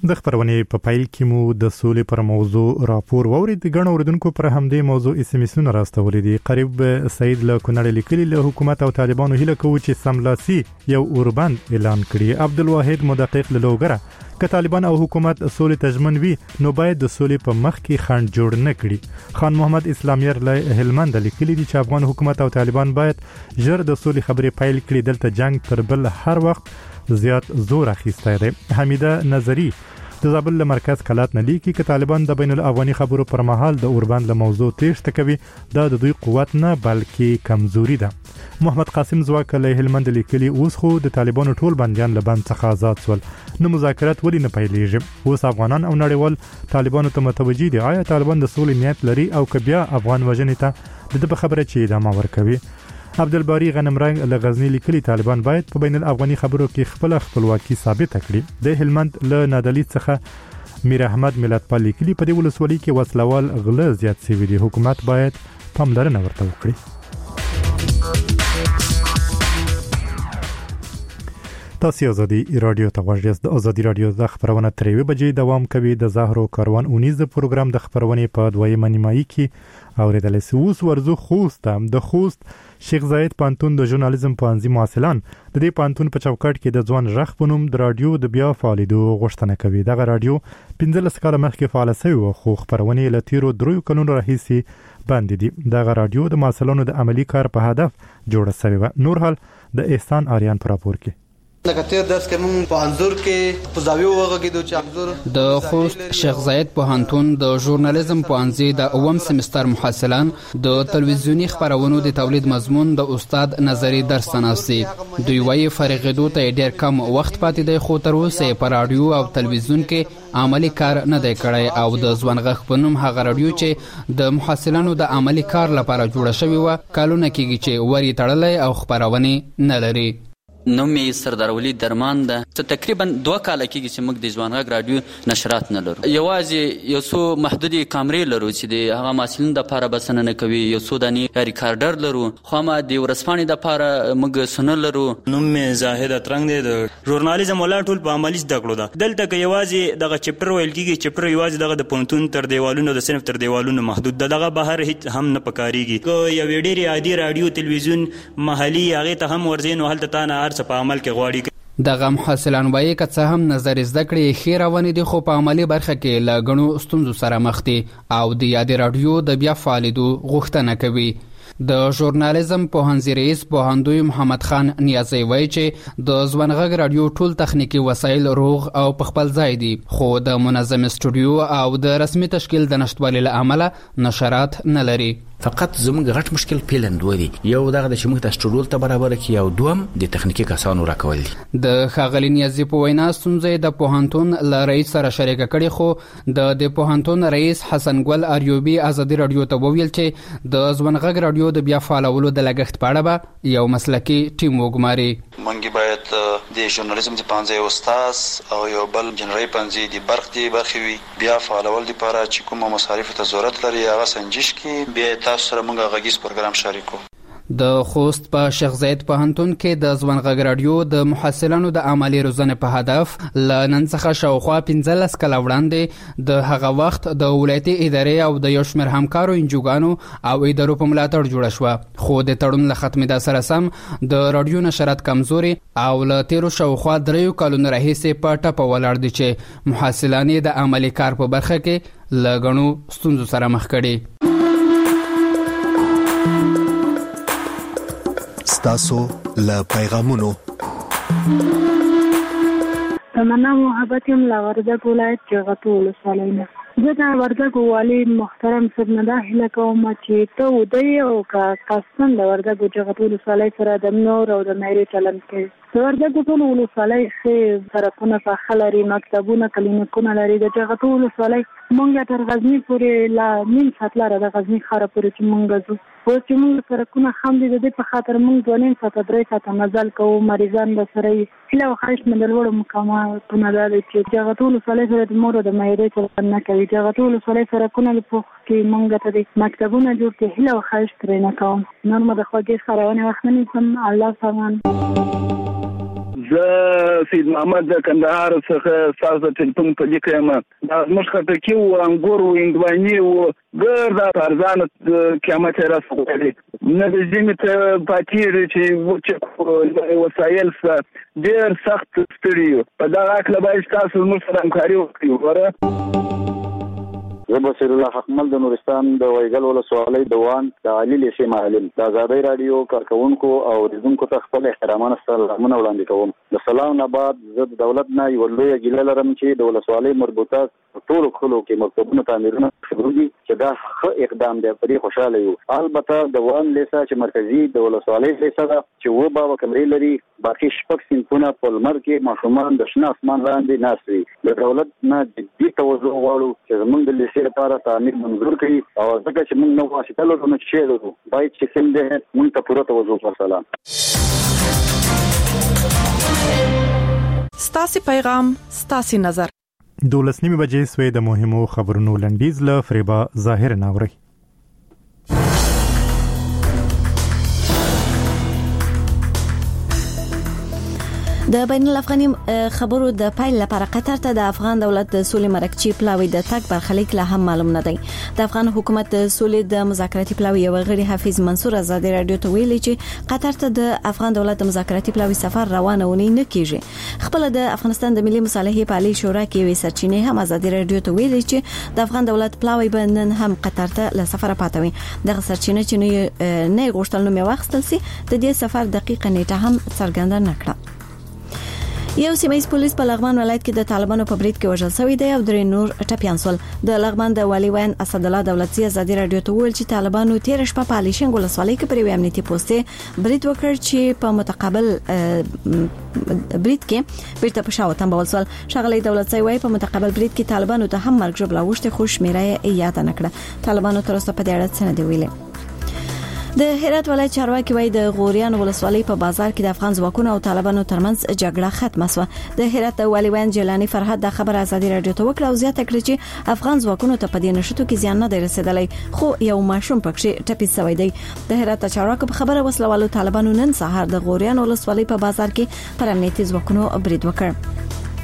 د خبرونې په پایل کې مو د سولې پر موضوع راپور وورید غن اوردونکو پر همدې موضوع اسمسونه راستولې دي. قریب سید له کونړ لیکلي له حکومت او طالبانو هیله کوي چې سملاسي یو اوربند اعلان کړي. عبدالواحد مدقق له لوګره که طالبان او حکومت سولې تضمن وي نو باید د سولې په مخ کې خنډ جوړ نه کړي. خان محمد اسلامیر له هلمند لیکلي دي چې افغان حکومت او طالبان باید ژر د سولې خبرې پیل کړي. دلته جنگ تر بل هر وخت زیات زور اخیسته دی. حمیده نظری د زابل له مرکز کلات نه لیکي چې طالبان د بین الافغاني خبرو پر مهال د اوربند له موضوع تېښته کوي. دا د دوی قوت نه بلکې کمزوري ده. محمد قاسم زواک له هلمند لیکلي اوس خو د طالبانو ټول بنديان له بند څخه آزاد شول نو مذاکرات ولې نه پیلېږي. اوس افغانان او نړیوال طالبانو ته متوجي دي آیا طالبان د سولې نیت لري او که بیا افغان وژنې ته د خبره چې ادامه ورکوي. عبدالباری غنمرنګ له غزنی لیکلي طالبان باید په بین الافغاني خبرو کې خپل خپلواکي ثابت کړي. د هلمند له نادلی څخه میر احمد ملتپال لیکلي په دې ولسوالۍ کې وسلوال غله زیات شوي دي. حکومت باید پاملرنه ورته وکړي. تاسو ازادي رادیو ته غوږ د ازادي رادیو د خبرونه ترې بجې دوام کوي. د زهرو کاروان اونیز پروګرام د خبرونه په دویمه نیمایي کې اوریدل سوس ورزو خوست د خوست شیخ زاید پانتون د ژورنالیزم پوهنځي محصلان د دې پانتون په چوکاټ کې د ځوان رخ پونم د رادیو د بیا فعالیدو غوښتنه کوي. دغه رادیو 15 کاله مخکې فعال شوی و خو خبرونه له تیرو 3 کلونو راهیسې باندې دي. دغه رادیو د محصلانو د عملی کار په هدف جوړه شوی و. نور حال د احسان آریان پر راپور کې لکه تیر درس کې موږ په انزور کې په زاویو وغږیدو چې انزور د خوست شیخ زاید پوهنتون د ژورنالیزم پوهنځي د اوم سمستر محصلان د تلویزیونی خبرونو د تولید مضمون د استاد نظری درس تناسي. دوی وايي فرغېدو ته ډېر کم وخت پاتې دی خو تر اوسه په رادیو او تلویزیون کې عملی کار نه دی کړی او د ځوان غږ په نوم هغه رادیو چې د محصلانو د عملی کار لپاره جوړه شوی و کلونه کېږي چې وری تړلې او خبرونه نه لري. نومي سردار ولی درمان ده تقریبا 2 کال کېږي چې موږ د ځوان غږ رادیو نشرات نه لرو. یوازې یو څو محدودي کامرې لرو چې د هغه محصلینو لپاره بسنه نه کوي. یو څو دانې ریکارډر لرو خو ما د ورسپانې لپاره موږ سن لرو. نوم مې زاهد اترنګ دی د ژورنالیزم ولا ټول په عملی زده کړو ده. دلته کې یوازې دغه چپټر ویل کېږي. چپټر یوازې دغه د پونتون تر دیوالونو د صنف تر دیوالونو محدود ده. دغه بهر هیڅ هم نه پکاريږي. که یو ډېری عادي رادیو تلویزیون محلي هغه ته هم ورځین او هلته تا نه په عمل کې غواړي. دغه محصلان وایي که څه هم نظر زده کړې ښې روانې دي خو په عملي برخه کې له ګڼو ستونزو سره مخ دي او د یادې رادیو د بیا فعالیدو غوښتنه کوي. د ژورنالیزم پوهنځي رئیس پوهندوی محمد خان نیازی وایي چې د ځوان غږ رادیو ټول تخنیکی وسایل روغ او په خپل ځای دي خو د منظم استودیو او د رسمي تشکیل د نشټوالي له امله نشرات نه لري. فقط زموږ غټ مشکل پیلند ودی یو دغه د شموږ د استودیو ته برابر کی او دوم د تخنیکی کسانو راکول دي. د خاغلی نیازی په وینا ستونزې د پوهنتون ل رئیس سره شریک کړي خو د پوهنتون رئیس حسن ګل اریوبی ازادي رادیو ته وویل چې د ځوان غږ رادیو د بیا فعالولو د لګښت په اړه به یو مسلکی ټیم وګماري. مونږ باید د ژورنالیزم د پانځه استاد او یو بل جنرال پانځه د برخې وي بیا فعالول لپاره چې کومه مصارف ته ضرورت لري هغه سنجش کی بیا تاسو سره موږ غږیز پروګرام شریکو. د خوست په شیخ زاید پوهنتون کې د ځوان غږ رادیو د محصلانو د عملی روزنې په هدف ل نن څخه شاوخوا 15 کاله وړاندې د هغه وخت د ولایتي ادارې او د یو شمېر همکارو انجوګانو او ادارو په ملاتړ جوړه شوه خو د تړون له ختمېدا سره سم د رادیو نشرات کمزوري او له تیرو شاوخوا 3 کلونو راهیسې په ټپه ولاړ دي چې محصلان د عملی کار په برخه کې له ګڼو ستونزو سره مخ کړي. ستاسو له پیغامونو تمنا محبت یم لا وردګ ولایت جغتو ولسوالۍ نه. زه د وردګ والي محترم صاحب نه دا هیله کوم چې ته ودی او کاستن د وردګ جغتو ولسوالۍ سره د نور او د مېري چلند کوي. د وردګ ټول ولسوالۍ ښې سړکونه پاخه لري مکتبونه کلینیکونه لري. د جغتو ولسوالۍ مونږ تر غزني پورې لا نیم ساعت لاره د غزني ښار پورې چې مونږ ځو اوس چې مونږ سړکونه خام دي د دې په خاطر مونږ 2 ساعته 3 ساعته مزل کوو. مریضان به سره وي هیله او خواهش مې د لوړو مقاماتونه دا دی چې جغتو ولسوالۍ سره د مور او د مېرې چلند نه کوي. جغتو ولسوالۍ سړکونه د پوخ کې مونږ ته د مکتبونه جوړ کړي هیله او خواهش ترې نه کوم. نور مو د خوږې خبرونه وخت نه نیسم. الله سامان. زه سید محمد د کندهار څخه تاسو ټلیفون په لیکم دا موږ خټکی او انګور او اندواني او ګردا ارزان قیامت راځي نه د زمي ته پاتې چې وسایل ډېر سخت ستړي په دا اکل باید تاسو موږ سره همکاري وکړو ګوره زه بصیر الله حکمل د نورستان د وایګل ولسوالۍ دوان د علي لیسې معلم د آزادۍ رادیو کارکونکو او ریزونکو ته خپل احترامانه سلامونه وړاندې کوم. د سلام نه بعد زه د دولت نه یو لوی ګیله لرم چې د ولسوالۍ مربوطه ټول خلکو کې مکتبونه تعمیرونه شروعي چې دا ښه اقدام دی. په دې خوشاله یو. البته د وان لیسه چې مرکزی د ولسوالۍ لیسه ده چې و بابا کمرې لري باقي شپږ سنفونه په لمر کې ماشومان د شنه اسمان لاندې ناست وي. د دولت نه جدي توجه غواړو چې زموږ د لیسې لپاره تعمیر منظور کړي او ځکه چې موږ نو واسطه لرو نو چې لرو باید چې سم ده موږ ته پوره توجه وکړو. ستاسو پیغام ستاسو نظر 12 بجې سوې د مهمو خبرونو لنډیز له فریبا ظاهر ناوري. د بین الافغاني خبرو د پایل لپاره قطر ته د افغان دولت د سولې مرکچی پلاوی د تک برخلیک له هم معلوم نه دی. د افغان حکومت د سولې د مذاکراتي پلاوی یو غړي حافظ منصور آزادي رادیو ته ویلي چې قطر ته د افغان دولت د مذاکراتي پلاوی سفر روانونه نه کیږي. خپل د افغانستان د ملي مصالحې په عالی شورا کې وی سرچینې هم آزادي رادیو ته ویلي چې د افغان دولت پلاوی به نن هم قطر ته له سفر پاتوي. د سرچینې چې نه غوښتل نو واخستل سي د دې سفر دقیقه نیټه هم څرګنده نکړه. یو سیمایي پولیس په لغمان ولایت کې د طالبانو په برید کې وژل شوی دی او درې نور ټپيان شول. د لغمان د والي وین اسد الله دولتي آزادي رادیو ته ویل چې طالبانو 13 شپه په الیشنګ ولسوالۍ کې پر امنیتي پوسټه برید وکړ چې په متقابل برید کې بیرته په شاو تنبول شول. شغلي دولتي وای په متقابل برید کې طالبانو ته هم مرګ جوړ لاوښته خو شمیره یاد نه کړه. طالبانو تر اوسه په دې اړه څه نه دی ویلي. د هرات ولایت چارواکي وای د غوریان ولسوالۍ په بازار کې د افغان ځواکونو او طالبانو ترمنځ جګړه ختمه شوه. د هرات والي وین جیلانی فرهاد د خبر آزادي رادیو ته وکړه او زیاته کړې چې افغان ځواکونو ته په دې نشټو کې زیان نه دی رسیدلی خو یو ماشوم پکې ټپي شوی دی. د هرات چارواکو په خبره وسلوالو طالبانو نن سهار د غوریان ولسوالۍ په بازار کې پر امنیتي ځواکونو برید وکړ.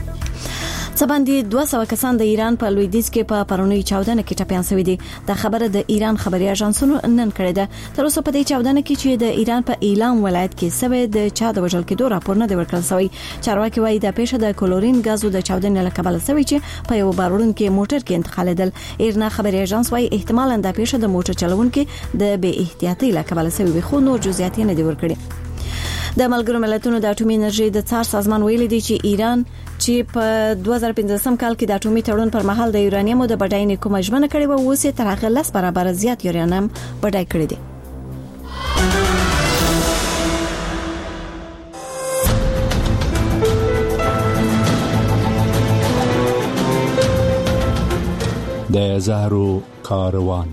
سباندې 200 کسان د ایران په لویدیځ کې په پرونی چاودنه کې ټپيان شوي دي. د خبره د ایران خبري اژانسونو نن کړې ده. تر اوسه په دې چاودنه کې چې د ایران په اعلان ولایت کې سوي د چا د وژل کېدو راپور نه دی ورکړل شوی. چارواکي وایي د پیښه د کلورین غازو د چاودنې له کبله شوی چې په یو بارون کې موټر کې انتقالېدل. ایرنا خبري اژانس وایي احتمالاً د پیښه د موټر چلوونکو د بے احتیاطۍ له کبله شوی خو نور جزئیات نه دی ورکړي. د ملګرو ملتونو د اټومي انرژي د څار سازمان ویلي دی چې ایران چې په 2015 کال کې د اټومي تړون پر مهال د یورانیم د بډاینې کومه ژمنه کړې و اوس یې تر هغه 10 برابر زیات یورانیم بډای کړی دی. د زهرو کاروان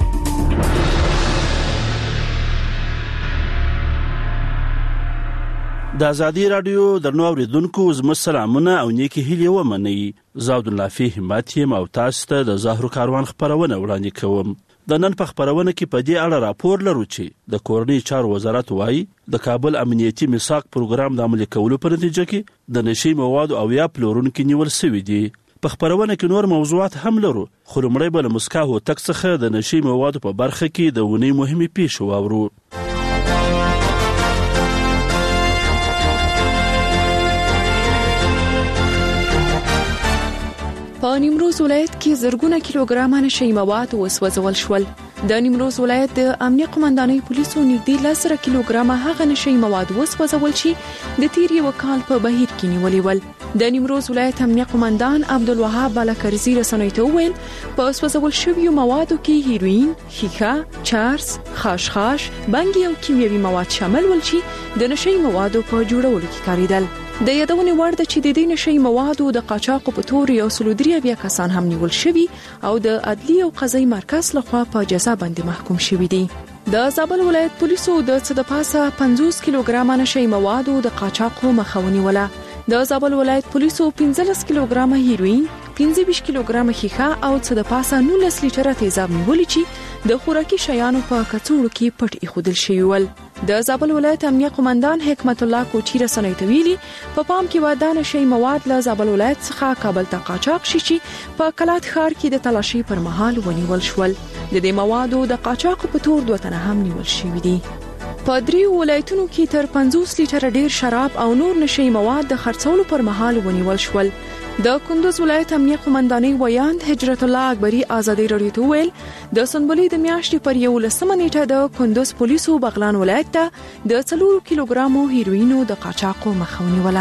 د آزادي رادیو درنو اوریدونکو زموږ سلامونه او نیکی هیلې ومنئ. زاود الله فی همت یم او تاسو ته د زهرو کاروان خبرونه وړاندې کوم. د نن په خبرونه کې په دې اړه راپور لرو چې د کورنۍ چارو وزارت وایي د کابل امنیتي میثاق پروګرام د عملي کولو په نتیجه کې د نشي موادو او یا پلورونکو نیول شوی دي. په خبرونه کې نور موضوعات هم لرو خو لمړی به له مسکا هوتک څخه د نشي موادو په برخه کې د ونې مهمې پیښې واورو. په نیمروز ولایت کې زرګونه کیلوګرام نشي مواد وسوځول شول. د نیمروز ولایت د امنیه قومندانۍ پولیسو نږدې 10 کیلوګرام هغه نشي مواد وسوځول چې د تیر یو کال په بهیر کې نیولې ول. د نیمروز ولایت امنیه قومندان عبدالوهاب بالاکرزی رسنۍ ته وویل په وسوځول شویو موادو کې هیروین، ښیښه، چارس، خاشخاش، بنګي او کیمیاوي مواد شامل ول چې د نشي موادو په جوړولو کې کاریدل. د یادونې وړ ده چې د دې نشي موادو د قاچاقو په تور یو سلودري بیا کسان هم نیول شوي او د عدلی او قضایي مرکز لخوا په جزا باندې محکوم شوي دي. د زابل ولایت پولیسو د څه د پاسه 50 کیلوګرام نشي موادو د قاچاقو مخه ونیوله. د زابل ولایت پولیسو 15 کیلوګرام هیروین، 15 کیلوګرام ښیښه او څه د پاسه 19 لیټره تیزاب نیولې چې د خوراکي شیانو په کڅوړو کې پټ ایښودل شوی ول. د زابل ولایت امنیه قومندان حکمت الله کوټی رسنۍ ته ویلي په پام کې ودانه شي مواد له زابل ولایت څخه کابل ته قاچاق شي چې په کلات ښار کې د تلاشي پر مهال ونیول شول. د دې موادو د قاچاق په تور 2 تنه هم نیول شوي دي. په 3 ولایتونو کې تر 50 لیټر ډیر شراب او نور نشي مواد د خرڅولو پر مهال ونیول شول. د کندوز ولایت امنیه قومندانۍ ویاند هجرت الله اکبری ازادي رادیو ته ویل د سنبلې د میاشتې پر 11 نیټه د کندوز پولیسو بغلان ولایت ته د 4 کیلوګرامو هیروینو د قاچاقو مخه ونیوله.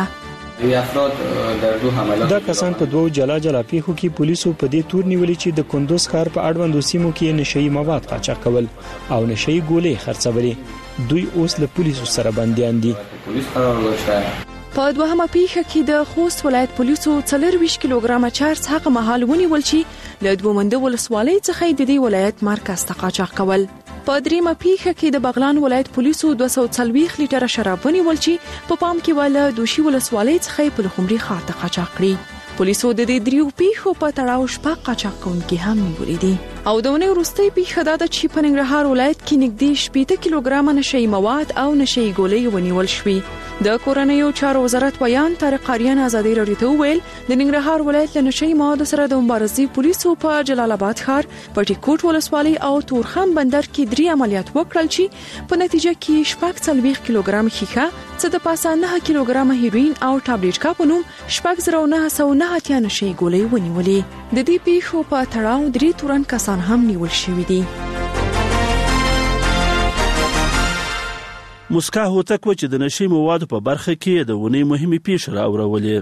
دا کسان په 2 جلا پیښو کې پولیسو په دې تور نیولې چې د کندوز ښار په اړوندو سیمو کې نشئی مواد قاچاق کول او نشئی ګولې خرڅولې. دوی اوس له پولیسو سره بنديان دي. په دوهمه پیښه کې د خوست ولایت پولیسو 24 کیلوګرام چارس هغه مهال ونیول چې له دومنده ولسوالۍ څخه د دې ولایت مرکز ته قاچاق کول. په دریمه پیښه کې د بغلان ولایت پولیسو 240 لیټر شراب ونیول چې په پام کې ولا دوشي ولسوالۍ څخه په لخمري ښار ته قاچاق کړي. پولیسو د دې 3 پیښو په تړاو شپږ قاچاق کوونکي هم نیولې دي. او د ونې وروستۍ پیښه دا ده چې په ننګرهار ولایت کې نږدې 80 کیلوګرام نشئی مواد او نشئی ګولۍ ونیول شوې. د کورنیو چارو وزارت ویان طارق آریان ازادي رادیو ته ویل د ننګرهار ولایت له نشئی مواد سره د مبارزې پولیسو په جلال آباد ښار، پټي کوټ ولسوالۍ او تورخم بندر کې 3 عملیات وکړل چې په نتیجه کې 40 کیلوګرام خیخه، څه د پاسه 9 کیلوګرام هیروین او ټابلیټ کا په نوم 4909 نشئی ګولۍ ونیولې. د دې پیښو په تړاو 3 تورن کسان هم نیول شوي دي. مسکا هوتک و چې د نشي موادو په برخه کې د ونې مهمه پیښه راوړولې.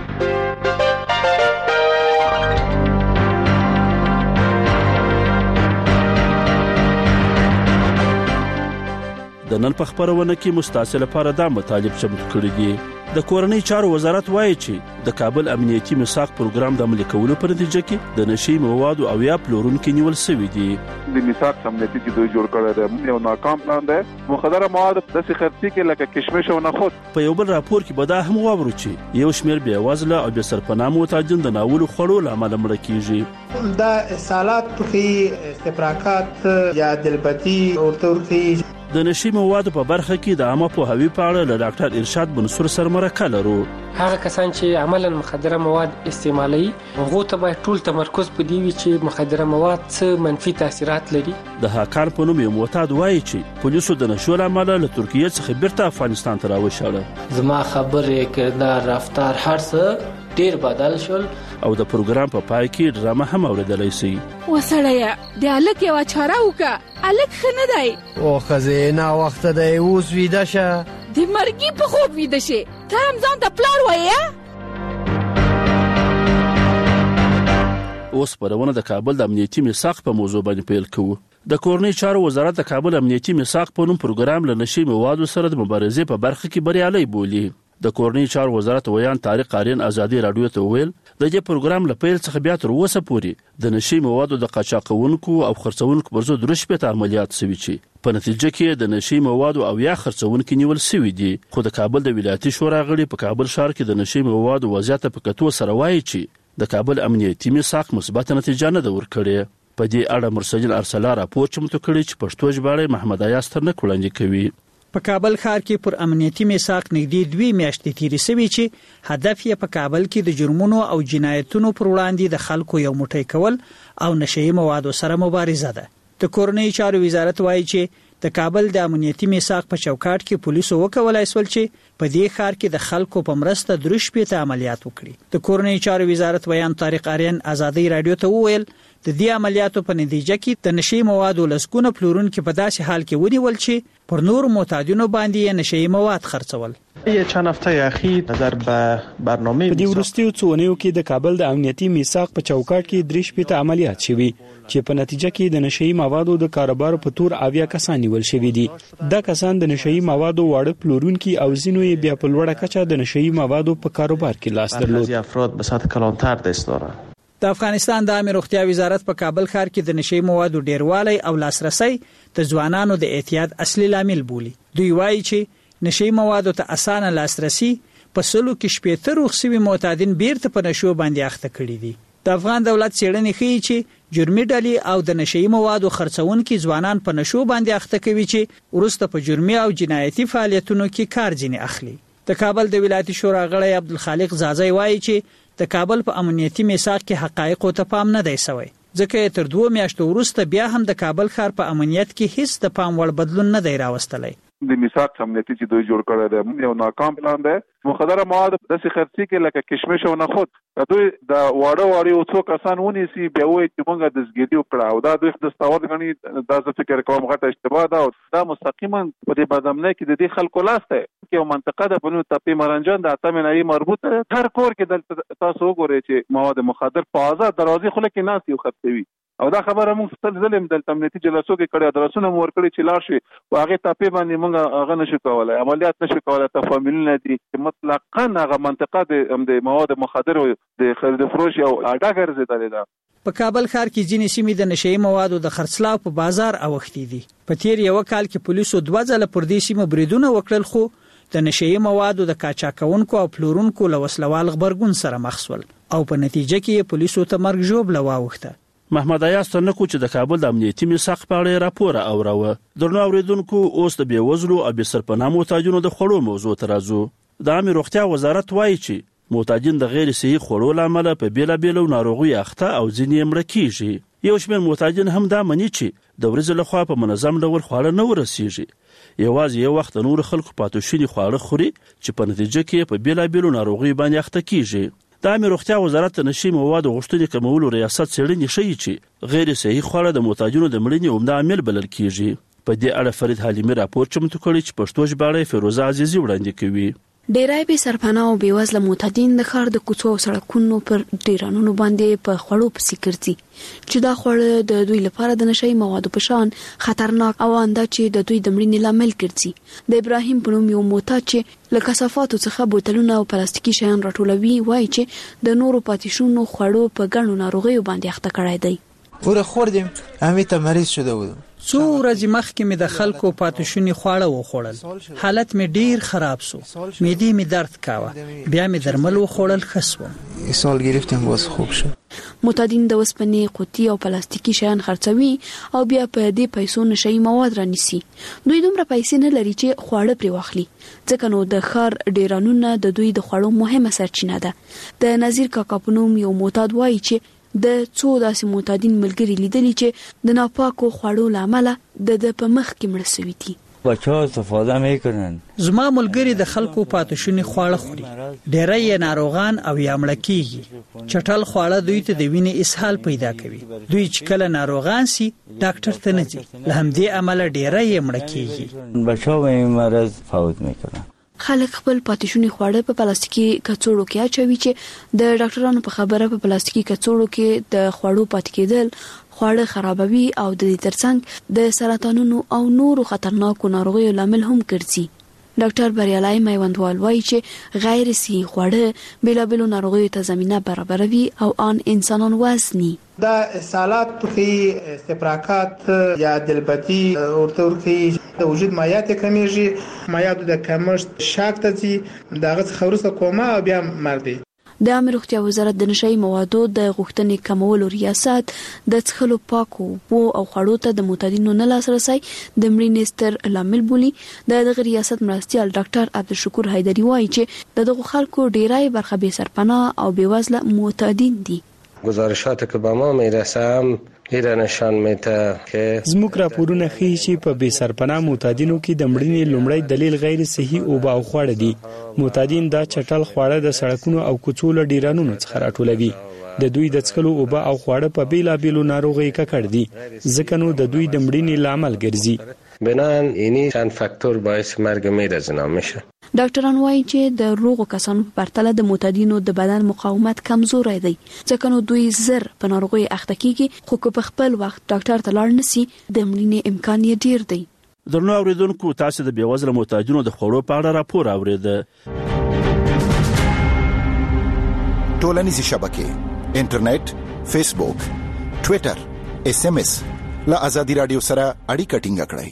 د نن په خبرونه کې مستعصل لپاره دا مطالب چمتو کړی دي. د کورنۍ چارو وزارت وایي چې د کابل امنیتي میثاق پروګرام د عملي کولو په نتیجه کې د نشي موادو او یا پلورونکو نیول شوی دي. د میثاق امنیتي چې دوی جوړ کړی دی یو ناکام پلان دی. مخدره مواد د خرڅي کې لکه کشمش او نخود. په یو بل راپور کې به دا هم واورو چې یو شمېر بې وزله او بې سرپناه معتادین د ناولو خوړو له امله مړه کیږي. دا اصالات کې استفراقات یا دلبتی او تورخي. د نشي موادو په برخه کې د عامه پوهاوي په اړه له ډاکټر ارشاد منصور سره مرکه لرو. هغه کسان چې عملاً مخدره مواد استعمالوي هغه ته باید ټول تمرکز پدې وي چې مخدره مواد څه منفي تاثیرات لري. د هاکان په نوم یو معتاد وایي چې پولیسو د نشو عمله له ترکیه څخه بیرته افغانستان ته راوښاله. زما خبرې کردار رفتار هر څه ډیر بدل شول. او د پروګرام په پای کې ډرامه هم اوریدلای شي. وسړیا د الک یو چاره وکړه، الک خنه دی او خزینه وخت دی اوس ویده شه د مرګي په خوب ویده شي. ته هم ځان ته پلار وایې. اوس پرونه د کابل د امنیتي میثاق په موضوع باندې پیل کوو. د کورنۍ چارو وزارت د کابل امنیتي میثاق په نوم پروګرام له نشي موادو سره د مبارزې په برخه کې بریالي بولی. د کورنۍ چارو وزارت ویان طارق آریان ازادي رادیو ته ویل د دې پروګرام له پیل څخه بیا تر اوسه پورې د نشي موادو د قاچاقونکو او خرڅونکو پر ضد رشوت عملیات شوي چې په نتیجه کې د نشي موادو او یا خرڅونکو نیول شوي دي. خو د کابل د ولایتي شورا غړي په کابل ښار کې د نشي موادو وضعیت په کتو سره وایي چې د کابل امنیتي میثاق مثبت نتیجه نه ده ورکړې. په دې اړه مرسجل ارسلا راپور چمتو کړی چې پښتو ژباړه محمد ایاز ترنک وړاندې کوي. په کابل ښار کې پر امنیتي میثاق نږدې 2 میاشتې تیرې شوې چې هدف یې په کابل کې د جرمونو او جنایتونو پر وړاندې د خلکو یو موټی کول او نشئی موادو سره مبارزه ده. د کورنۍ چارو وزارت وایي چې د کابل د امنیتي میثاق په چوکاټ کې پولیسو وکولای شول چې په دې ښار کې د خلکو په مرسته درش په عملیات وکړي. د کورنۍ چارو وزارت ویان طارق آریان ازادي رادیو ته وویل د دې عملیاتو په نتیجه کې د نشئی موادو لسګونه پلورونکو په داسې حال کې ونیول چې پر نور معتادینو باندې نشئی مواد خرڅول. چند هفته اخیر نظر به برنامه په دې وروستیو څو اونیو کې د کابل د امنیتي میثاق په چوکاټ کې 3 شپېته عملیات شوي چې په نتیجه کې د نشئی موادو د کاروبار په تور 80 کسان نیول شوي دي. دا کسان د نشئی موادو واړه پلورونکو او ځینو یې بیا په لوړه کچه د نشئی موادو په کاروبار کې لاس درلود. افراد به سطح کلانتر دست دارند. د افغانستان د عامه روغتیا وزارت په کابل ښار کې د نشئی موادو ډیروالی او لاسرسي د ځوانانو د اعتیاد اصلي لامل بولي. دوی وایي چې نشئی موادو ته اسانه لاسرسي په سلو کې شپېته روغ شوي معتادین بیرته په نشو باندې اخته کړي دي. د افغان دولت څېړنې ښیي چې جرمي ډلې او د نشئی موادو خرڅونکو ځوانان په نشو باندې اخته کوي چې ورسته په جرمي او جنایتي فعالیتونو کې کار ځینې اخلي. د کابل د ولایتي شورا غړی عبدالخالق زازی وایي چې د کابل په امنیتي میثاق کې حقایق ته پام نه دی شوی، ځکه تر 2 میاشتو وروسته بیا هم د کابل ښار په امنیت کې هیڅ د پام وړ بدلون نه دی راوستلی. د میثاق امنیتي چې دوی جوړ کړی دی یو ناکام پلان دی. مخدره مواد داسې خرڅي کې لکه کشمش او نخود دوی د واړه یو څو کسان ونیسي بیا وایي چې موږ دستګیري وکړه او دا دوی دستاورد غني. دا زه فکر کوم غټه اشتباه ده او دا مستقیما په دې بدامنۍ کې د دې خلکو لاس دی. یو منطقه د بنو تپې مرنجان د اتمه نړۍ مربوطه هر کور کې دلته تاسو وګورئ چې مواد مخدر په آزاد دروازې خله کې ناس یو خرڅوي او دا خبره موږ ستل ظلم د امنیتي جلسو کې کړی درسونه مور کړی چې لاړ شي او هغه تپې باندې موږ هغه نشو کولای عملیات نشو کولای تفاهمونه دي چې مطلقاً هغه منطقه د مواد مخدر د خرید فروش او اډه ګرځیدلې ده. په کابل ښار کې ځینې سیمې د نشئی موادو د خرڅلاو په بازار اوښتې دي. په تیر یو کال کې پولیسو 2 ځله پر دې سیمه بریدونه وکړل خو د نشئی موادو د قاچاقونکو او پلورونکو له وسلوال خبرګون سره مخ شول او په نتیجه کې پولیسو ته مرګ ژوبله واوښته. محمد ایاز ترنکو چې د کابل د امنیتي میثاق په اړه راپور اوروه. درنو اوریدونکو اوس د بیوزلو او بسرپناه محتاجونو د خوړو موضوع ته راځو. د عامه روغتیا وزارت وایي چې محتاجین د غیر صحي خوړو لامل په بیلابیلو ناروغیو اخته او ځینې مړه کیږي. یو شمېر محتاجین هم دا مني چې د ورځې لخوا په منظم ډول خواړه نه ورسیږي. یوازې یو وخت نور خلکو پاتې شوي خواړه خوري چې په نتیجه کې په بیلابیلو ناروغیو باندې اخته کیږي. د عامه روغتیا وزارت د نشئی موادو غوښتنې کمولو ریاست څېړنې ښیي چې غیر صحي خواړه د محتاجینو د مړینې عمده عامل بلل کیږي. په دې اړه فرید حلیمي راپور چمتو کړی چې پښتو ژباړه فیروزه عزیزي وړاندې کوي. ډیری به سرپناه او بیوزله معتادین د ښار د کوڅو او سړکونو پر ډیرانونو باندې په خوړو پسې ګرځي چې دا خوړ د دوی لپاره د نشئی موادو په شان خطرناک او انده چې د دوی د مړینې لامل ګرځي. د ابراهیم په نوم یو معتاد چې له کثافاتو څخه بوتلونه او پلاستیکي شیان راټولوي وایي چې د نورو پاتې شونو خوړو په ګڼو ناروغیو باندې اخته کړی دی. ور خوردم امیته مریض شده بودم. څو ورځې مخکې مې د خلکو پاتې شوني خواړه وخوړل. حالت مې ډیر خراب شو. معدې مې درد کاوه. بیا مې درمل وخوړل ښه شوم. سال گرفتم باز خوب شد. معتادین د وسپنې قوطي او پلاستیکي شیان خرڅوي او بیا په دې پیسو نشئی مواد رانیسي. دوی دومره پیسې نه لري چې خواړه پرې واخلي ځکه نو د ښار ډیرانونه د دوی د خوړو مهمه سرچینه ده. د نظیر کاکا په نوم یو معتاد وایي چې د څو داسې معتادین ملګري لیدلي چې د ناپاکو خوړو لامل د په مخ کې مړ شوي دي. بچه‌ها استفاده میکنن. زما ملګری د خلکو پاتې شوني خواړه خوري. ډیری یې ناروغان او یا مړه کیږي. چټل خواړه دوی ته د وینې اسهال پیدا کوي. دوی چې کله ناروغان سي ډاکټر ته نه ځي. له همدې عمله ډیری یې مړه کیږي. بچه‌ها به این مرض فوت میکنن. خلک خپل پاتې شوني خواړه په پلاستیکي کڅوړو کې اچوي چې د ډاکټرانو په خبره په پلاستیکي کڅوړو کې د خوړو پاتې کېدل خواړه خرابوي او د دې ترڅنګ د سرطانونو او نورو خطرناکو ناروغیو لامل هم ګرځي. ډاکټر بریالای میوندوال وایي چې غیر صحي خواړه بیلابیلو ناروغیو ته زمینه برابروي او ان انسانان وزني. دا سالات کې استفراقات یا دلبتی ورته ورکی د وجود مایات کمیږي. مایات د کمښت شاک ته ځي دغه خورسته کومه او بیا مردي. د عامه روغتیا وزارت د نشئی موادو د غوښتنې کمولو ریاست د څښلو پاکو اوبو او خوړو ته د معتادینو نه لاسرسی د مړینې ستر لامل بولي. د دغه ریاست مرستیال ډاکټر عبدالشکور حیدری وایي چې دغه خلکو ډیری برخه به سرپناه او بیوزله معتادین دي. گزارشات که به ما میرسه هم ایره نشان میده که زموږ راپورونه ښیي چې په بې سرپناه معتادینو کې د مړینې لومړی دلیل غیر صحي اوبه او خواړه دي. معتادین دا چټل خواړه د سړکونو او کوڅو له ډیرانونو څخه راټولوي. د دوی د څښلو اوبه او خواړه په بیلابیلو ناروغیو ککړ دي ځکه نو د دوی د مړینې لامل ګرځي. بنان اینی چند فاکتور باعث مرگ میرزنا میشه. ډاکټران وایي چې د روغو کسانو په پرتله د معتادینو د بدن مقاومت کمزوري دی ځکه نو دوی زر په ناروغي اخته کیږي خو په خپل وخت ډاکټر ته لاړ نشي د مړینې امکان یې ډیر دی. درنو اوریدونکو تاسو د بیوزله معتادینو د خوړو په اړه راپور اوریده. ټولنیزې شبکې انټرنیټ، فیسبوک، ټوئیټر، SMS له آزادي رادیو سره اړیکه ټینګه کړئ.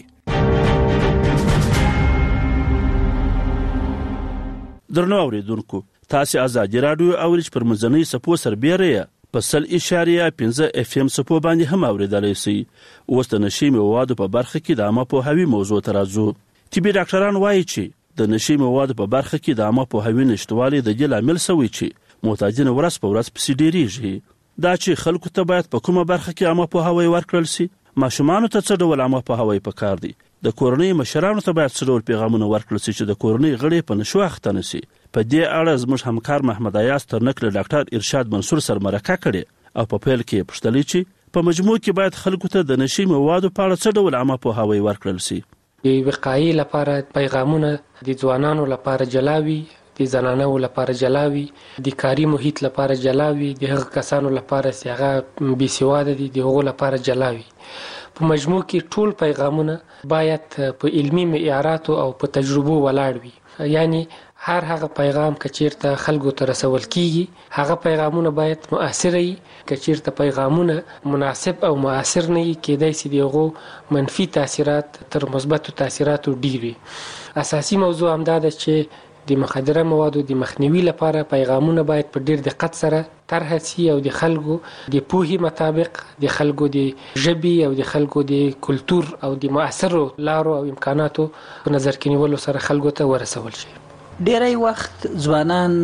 درنو اوریدونکو تاسو آزادي رادیو اورئ پر مزنی سپو سربېره په 100.5 FM سپو باندې هم اوریدلای شئ. اوس د نشي موادو په برخه کې د عامه پوهاوي موضوع ته راځو. طبي ډاکټران وایي چې د نشي موادو په برخه کې د عامه پوهاوي نشټوالي د دې لامل شوی چې معتادین ورځ په ورځ پسې ډیریږي. دا چې خلکو ته باید په کومه برخه کې عامه پوهاوی ورکړل شي. ماشومانو ته څه ډول عامه پوهاوی پکار دی؟ د کورنۍ مشرانو ته باید څه ډول پیغامونه ورکړل شي چې د کورنۍ غړي په نشو اخته نشي؟ په دې اړه زموږ همکار محمد ایاز ترنک له ډاکټر ارشاد منصور سره مرکه کړې او په پیل کې پوښتلې چې په مجموع کې باید خلکو ته د نشي موادو په اړه څه ډول عامه پوهاوی ورکړل شي. د وقایې لپاره پیغامونه د ځوانانو لپاره جلاوي، د زنانو لپاره جلاوي، د کاري محیط لپاره جلاوي، د هغه کسانو لپاره چې هغه بې سواده دي د هغو لپاره جلاوي. په مجموع کې ټول پیغامونه باید په علمي معیاراتو او په تجربو ولاړ وي. یعنی هر هغه پیغام که چیرته خلکو ته رسول کیږي هغه پیغامونه باید مؤثر وي. که چیرته پیغامونه مناسب او مؤثر نه وي کېدای شي دغه منفي تاثیرات تر مثبتو تاثیراتو ډیر وي. اساسي موضوع همدا ده چې د مخدره موادو د مخنیوي لپاره پیغامونه باید په ډیر دقت سره طرح شي او د خلکو د پوهې مطابق د خلکو د ژبې او د خلکو د کلتور او د مؤثرو لارو او امکاناتو په نظر کې نیولو سره خلکو ته ورسول شي. ډیری وخت ځوانان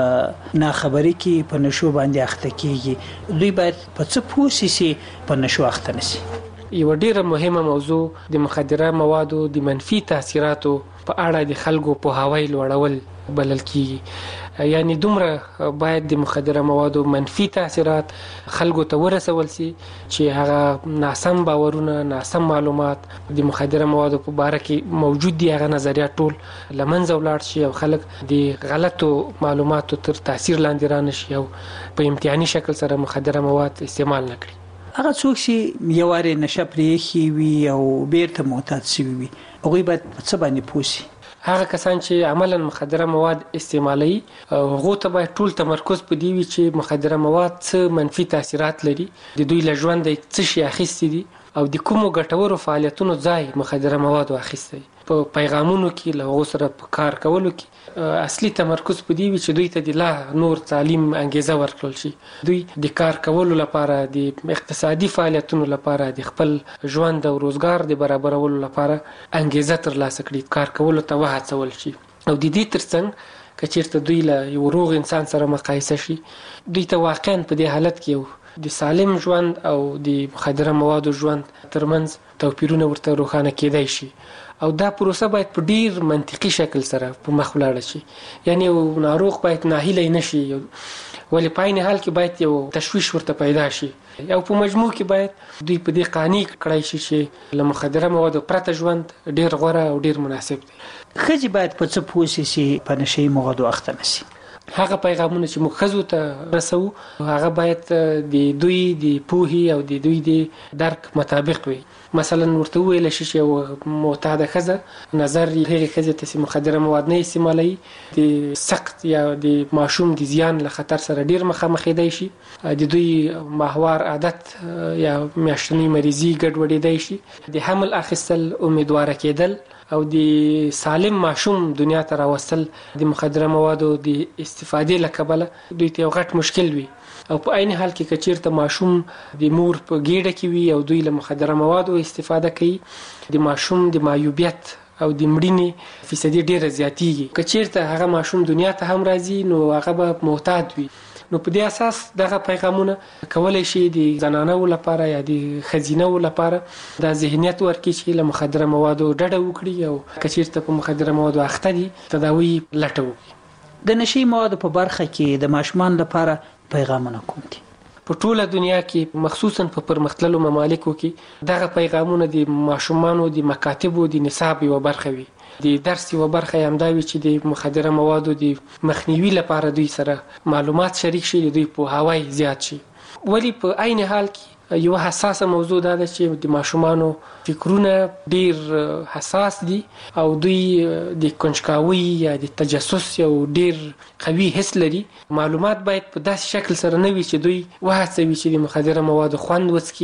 په ناخبري کې په نشو باندې اخته کیږي. دوی باید په څه پوه شي په نشو اخته نشي؟ یو ډیره مهمه موضوع د مخدره موادو د منفي تاثیراتو په اړه د خلکو پوهاوی لوړول بلل کیږي. یعنی دومره باید د مخدره موادو منفي تاثیرات خلکو ته ورسول شي چې هغه ناسم باورونه، ناسم معلومات د مخدره موادو په باره کې موجود دي، هغه نظریات ټول لمنځه ولاړ شي او خلک د غلطو معلوماتو تر تاثیر لاندې رانشي او په امتحاني شکل سره مخدره مواد استعمال نه کړي. هغه څوک چې یو واره نشه پرېښي وي او بیرته معتاد شوي وي هغوی باید په څه باندې پوه شي؟ هغه کسان چې عملاً مخدره مواد استعمالوي هغو ته باید ټول تمرکز په دې وي چې مخدره مواد څه منفي تاثیرات لري، د دوی له ژونده څه شي اخیستي دي او د کومو ګټورو فعالیتونو ځای مخدره موادو اخیستی. په پیغامونو کې له هغو سره په کار کولو کې اصلي تمرکز په دې وي چې دوی ته د لا نور تعلیم انګیزه ورکړل شي. دوی د کار کولو لپاره، د اقتصادي فعالیتونو لپاره، د خپل ژوند او روزګار د برابرولو لپاره انګیزه ترلاسه کړي، کار کولو ته وهڅول شي. او د دې ترڅنګ که چیرته دوی له یو روغ انسان سره مقایسه شي دوی ته واقعا په دې حالت کې د سالم ژوند او د مخدره موادو ژوند ترمنځ توپیرونه ورته روښانه کېدای شي. او دا پروسه باید په ډیر منطقي شکل سره په مخ ولاړ شي. یعنی یو ناروغ باید ناهیلی نشي، ولې په عین حال کې باید یو تشویش ورته پیدا شي. او په مجموع کې باید دوی په دې قانع کړای شي چې له مخدره موادو پرته ژوند ډیر غوره او ډیر مناسب دی. ښځې باید په څه پوه شي چې په نشي موادو اخته نشي؟ هغه پیغامونه چې موږ ښځو ته رسوو هغه باید د دوی د پوهې او د دوی د درک مطابق وي. مثلا ورته وویل شي چې یو معتاده ښځه نظر هغې ښځې ته چې مخدره مواد نه استعمالوي د سخت یا د ماشوم د زیان له خطر سره ډیر مخامخېدی شي، د دوی ماهوار عادت یا میاشتنۍ مریضي ګډوډېدی شي، د حمل اخیستل، امیدواره کېدل او د سالم ماشوم دنیا ته راوستل د مخدره موادو د استفادې له کبله دوی ته یو غټ مشکل وي. او په عین حال کې که چیرته ماشوم د مور په ګیډه کې وي او دوی له مخدره موادو استفاده کوي د ماشوم د معیوبیت او د مړینې فیصدي ډیره زیاتیږي. که چیرته هغه ماشوم دنیا ته هم راځي نو هغه به معتاد وي. نو په دې اساس دغه پیغامونه کولای شي د زنانو لپاره یا د ښځینو لپاره دا ذهنیت ورکړي چې له مخدره موادو ډډه وکړي او که چیرته په مخدره موادو اخته دي تداوی لټه وکړي. د نشي موادو په برخه کې د ماشومان لپاره پیغامونه کوم دي؟ په ټوله دنیا کې مخصوصا په پرمختللو ممالکو کې دغه پیغامونه د ماشومانو د مکاتبو د نصاب یوه برخه وي. د درس یوه برخه یې همدا وي چې د مخدره موادو د مخنیوي لپاره دوی سره معلومات شریک شي، د دوی پوهاوی زیات شي. ولی په عین حال کې یو حساسه موضوع دا ده چې د ماشومانو فکرونه ډیر حساس دي او دوی د کنجکاوي یا د تجسس یو ډیر قوي حس لري. معلومات باید په داسې شکل سره نه وي چې دوی وهڅوي چې د مخدره موادو خوند وڅکي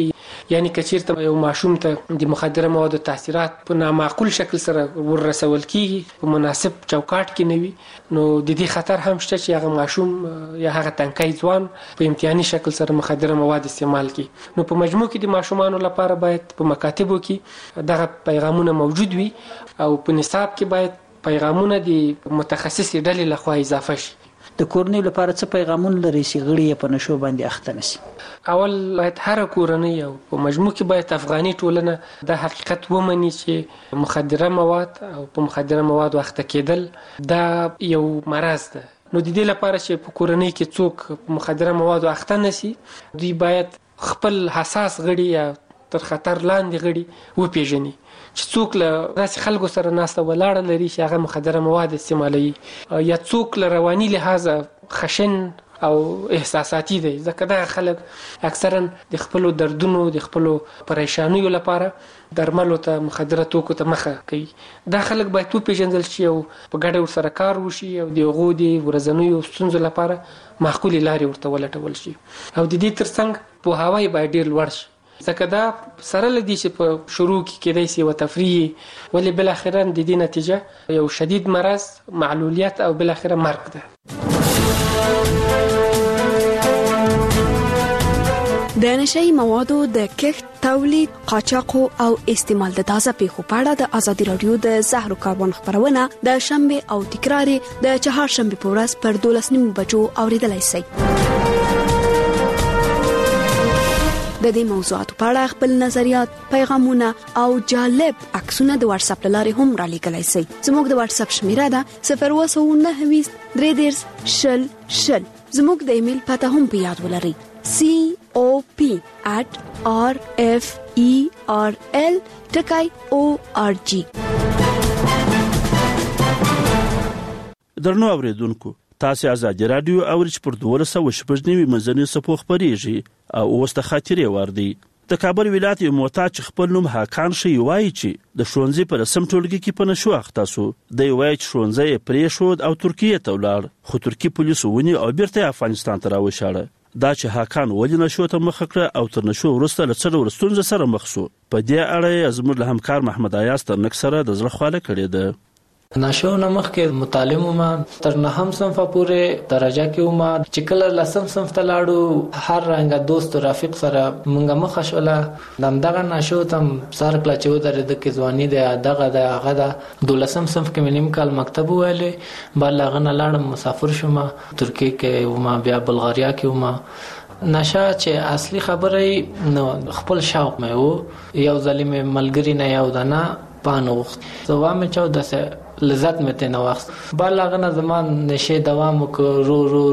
یعنی کچیرته یو ماشوم ته د مخدره موادو تاثیرات په نامعقول شکل سره ورسول کیږي په مناسب چوکاټ کې نه وي نو د دې خطر هم شته چې هغه ماشوم یا هغه تنکي ځوان په امتحاني شکل سره مخدره مواد استعمال کړي نو په مجموع کې د ماشومانو لپاره باید په مکاتبو کې دغه پیغامونه موجود وي او په نصاب کې باید پیغامونه د متخصصي ډلې لخوا اضافه شي. د کورنۍ لپاره څه پیغامونه لري چې غړي په نشو باندې اخته نشي؟ اول باید هر کورنۍ او په مجموع کې باید افغاني ټولنه د حقیقت ومني چې مخدره مواد او په مخدره مواد اخته کېدل دا یو مرض ده. نو د دې لپاره چې په کورنۍ کې څوک په مخدره مواد اخته نشي دوی باید خپل حساس غړي یا تر خطر لاندې غړي وپیژني چې څوک له داسې خلکو سره ناسته ولاړه لري چې هغه مخدره مواد استعمالوي یا څوک له رواني لحاظه خشن او احساساتي دی ځکه دغه خلک اکثرا د خپلو دردونو د خپلو پریشانیو لپاره درملو ته مخدره توکو ته مخه کوي. دا خلک باید وپیژندل شي او په ګډه ورسره کار وشي او د هغو د ورځنیو ستونزو لپاره معقولې لارې ورته ولټول شي او د دې ترڅنګ پوهاوی باید ډېر لوړ شي ځکه دا سره لدی چې په شروع کې کېدای شي و تفریح ولی بل اخیرا د دې نتیجه یو شدید مرض معلولیت او بل اخیرا مرګ ده. د نشئی موادو د کښت تولید قاچاق او استعمال د تازه پیښو په اړه د ازادي رادیو د زهرو کاروان خبرونه د شنبه او تکرار د چهارشنبه په ورځ پر 12:30 بجو اوریدلای شئ. د دې موضوعاتو په اړه خپل نظریات، پیغامونه او جالب عکسونه د واتس اپ لارې هم را لیږلای شئ. زموږ د واتس اپ شمیره ده 029 310 زموږ د ایمیل پته هم په یاد ولرئ cop@rferl.org. درنو اوریدونکو تاسو ازادي رادیو اورچ پر 1290 منځنی صفو خبريږي او اوس د خاطرې وردی د کابل ولایت یو معتاد چې خپل نوم حاکان شي وایي چې د شونځي په رسم ټولګي کې په نشو اخته سو د وایي چې شونځي پرې شو او ترکیه ته ولاړ خو ترکی پولیسو ونی او بیرته افغانستان ته راوښاړه. دا چې حاکان ولې نشو ته مخ کړ او تر نشو ورسته لڅړ ورستونځ سره مخ شو په دې اړه زموږ له همکار محمد ایاس تر نک سره د زړه خواله کړې ده. نشو نمخ کې متعلم ما تر نهم صنف پورې درجه کې ما چې کله لسم صنف ته لاړو هر رنګ دوست رفیق سره مونږه مخ شوله دغه نشو تم سر کله چې ودرې د کې ځواني د دغه هغه د دولسم صنف کې منیم کال مکتب ویلې بلغه نه لاړم مسافر شوم ترکیه کې وما بیا بلغاریا کې وما نشه چې اصلي خبره نو خپل شوق مې وو یو ظالم ملګری نه یو دنا پانوخت زوامه چاو دسه لذت مته نو وخت بلغه نه زمان نشه دوام وکړو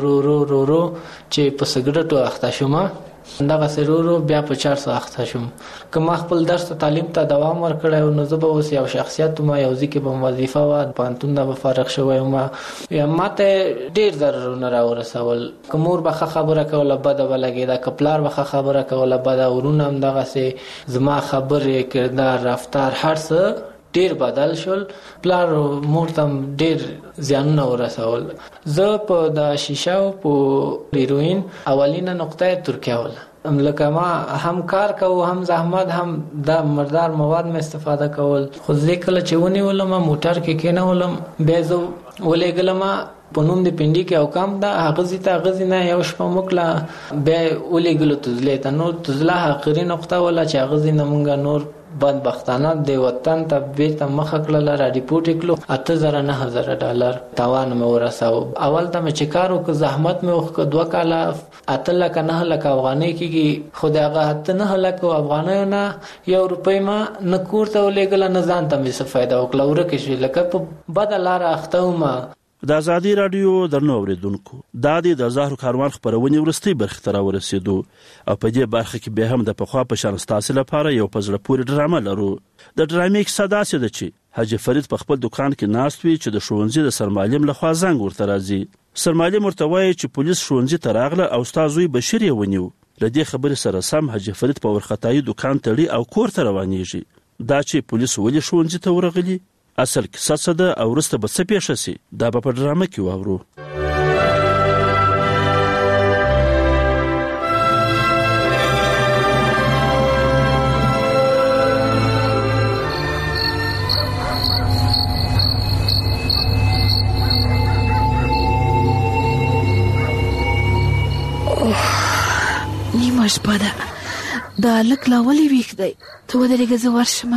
رو چې په سګرټو اخته شوم دغه سرورو بیا په 400 اخته شوم کوم خپل درس تعلیم ته دوام ورکړم نو زه به اوس یو شخصیت ما یو ځکه په وظیفه و پانتون د فارغ شوم یا ماته ډیر ضررونه راورسول کومور به خبره کوله بده ولګی دا کپلار به خبره کوله بده ورونه هم دغه سه زما خبره کردار رفتار هر څه ډیر بدل شول پلار مورتم ډیر زیانونه ورسول زه په د شیشه او په هیروین اولینه نقطه ترکیه ول لکه ما هم کار کوو هم زحمت هم د مردار مواد م استفاده کول خو ځکه چې ونی ولم موټر کې کینه ولم بیزو ولېګلم په نوم د پنډي کې او کم دا غزي نه یو شپه مکله به ولېګلو تزلې ته نو تزله اخري نقطه ولا چې غزي نه مونږه نور بدبختانه د وطن ته بیرته مخ کړل را ریپورت کړو 8000 $9,000 تاوان مې ورساو اول ته مې چکارو که زحمت مې وخت 2 کاله 8,00,000 افغانۍ کېږي خو دغه 9,00,000 افغانۍ نه €1 ما نه کوړته ولېګل نه ځان ته مې څه فائدہ وکړه ورکه شي لکه په بدلار اخته ما د ازادي رادیو درنو اوریدونکو د زهرو کاروان خبرونه ورستي برخه تر ورسېدو او په دې برخه کې به هم د پخوا په شان ستاسو لپاره یو پزړه پوری ډرامه لرو. د ډرامې کیسه داسې ده چې حاجی فرید په خپل دکان کې ناست وي چې د شونځي د سرمعلم لخوا زنګ ورته راځي سرمعلم ورته وایي چې پولیس شونځي ته راغله او استاد بشیر یې ونیو. لدې خبرې سره سم حاجی فرید په ورختای دکان تړي او کور ته روانېږي. دا چې پولیس ولې شونځي ته ورغلي اصل کیسه څه ده او ورسته به څه پیښه شي دا به په ډرامه کې واورو. نیمه شپه ده، دا هلک لا ولې ویښ دی؟ ته ودرېږه زه ورشمه.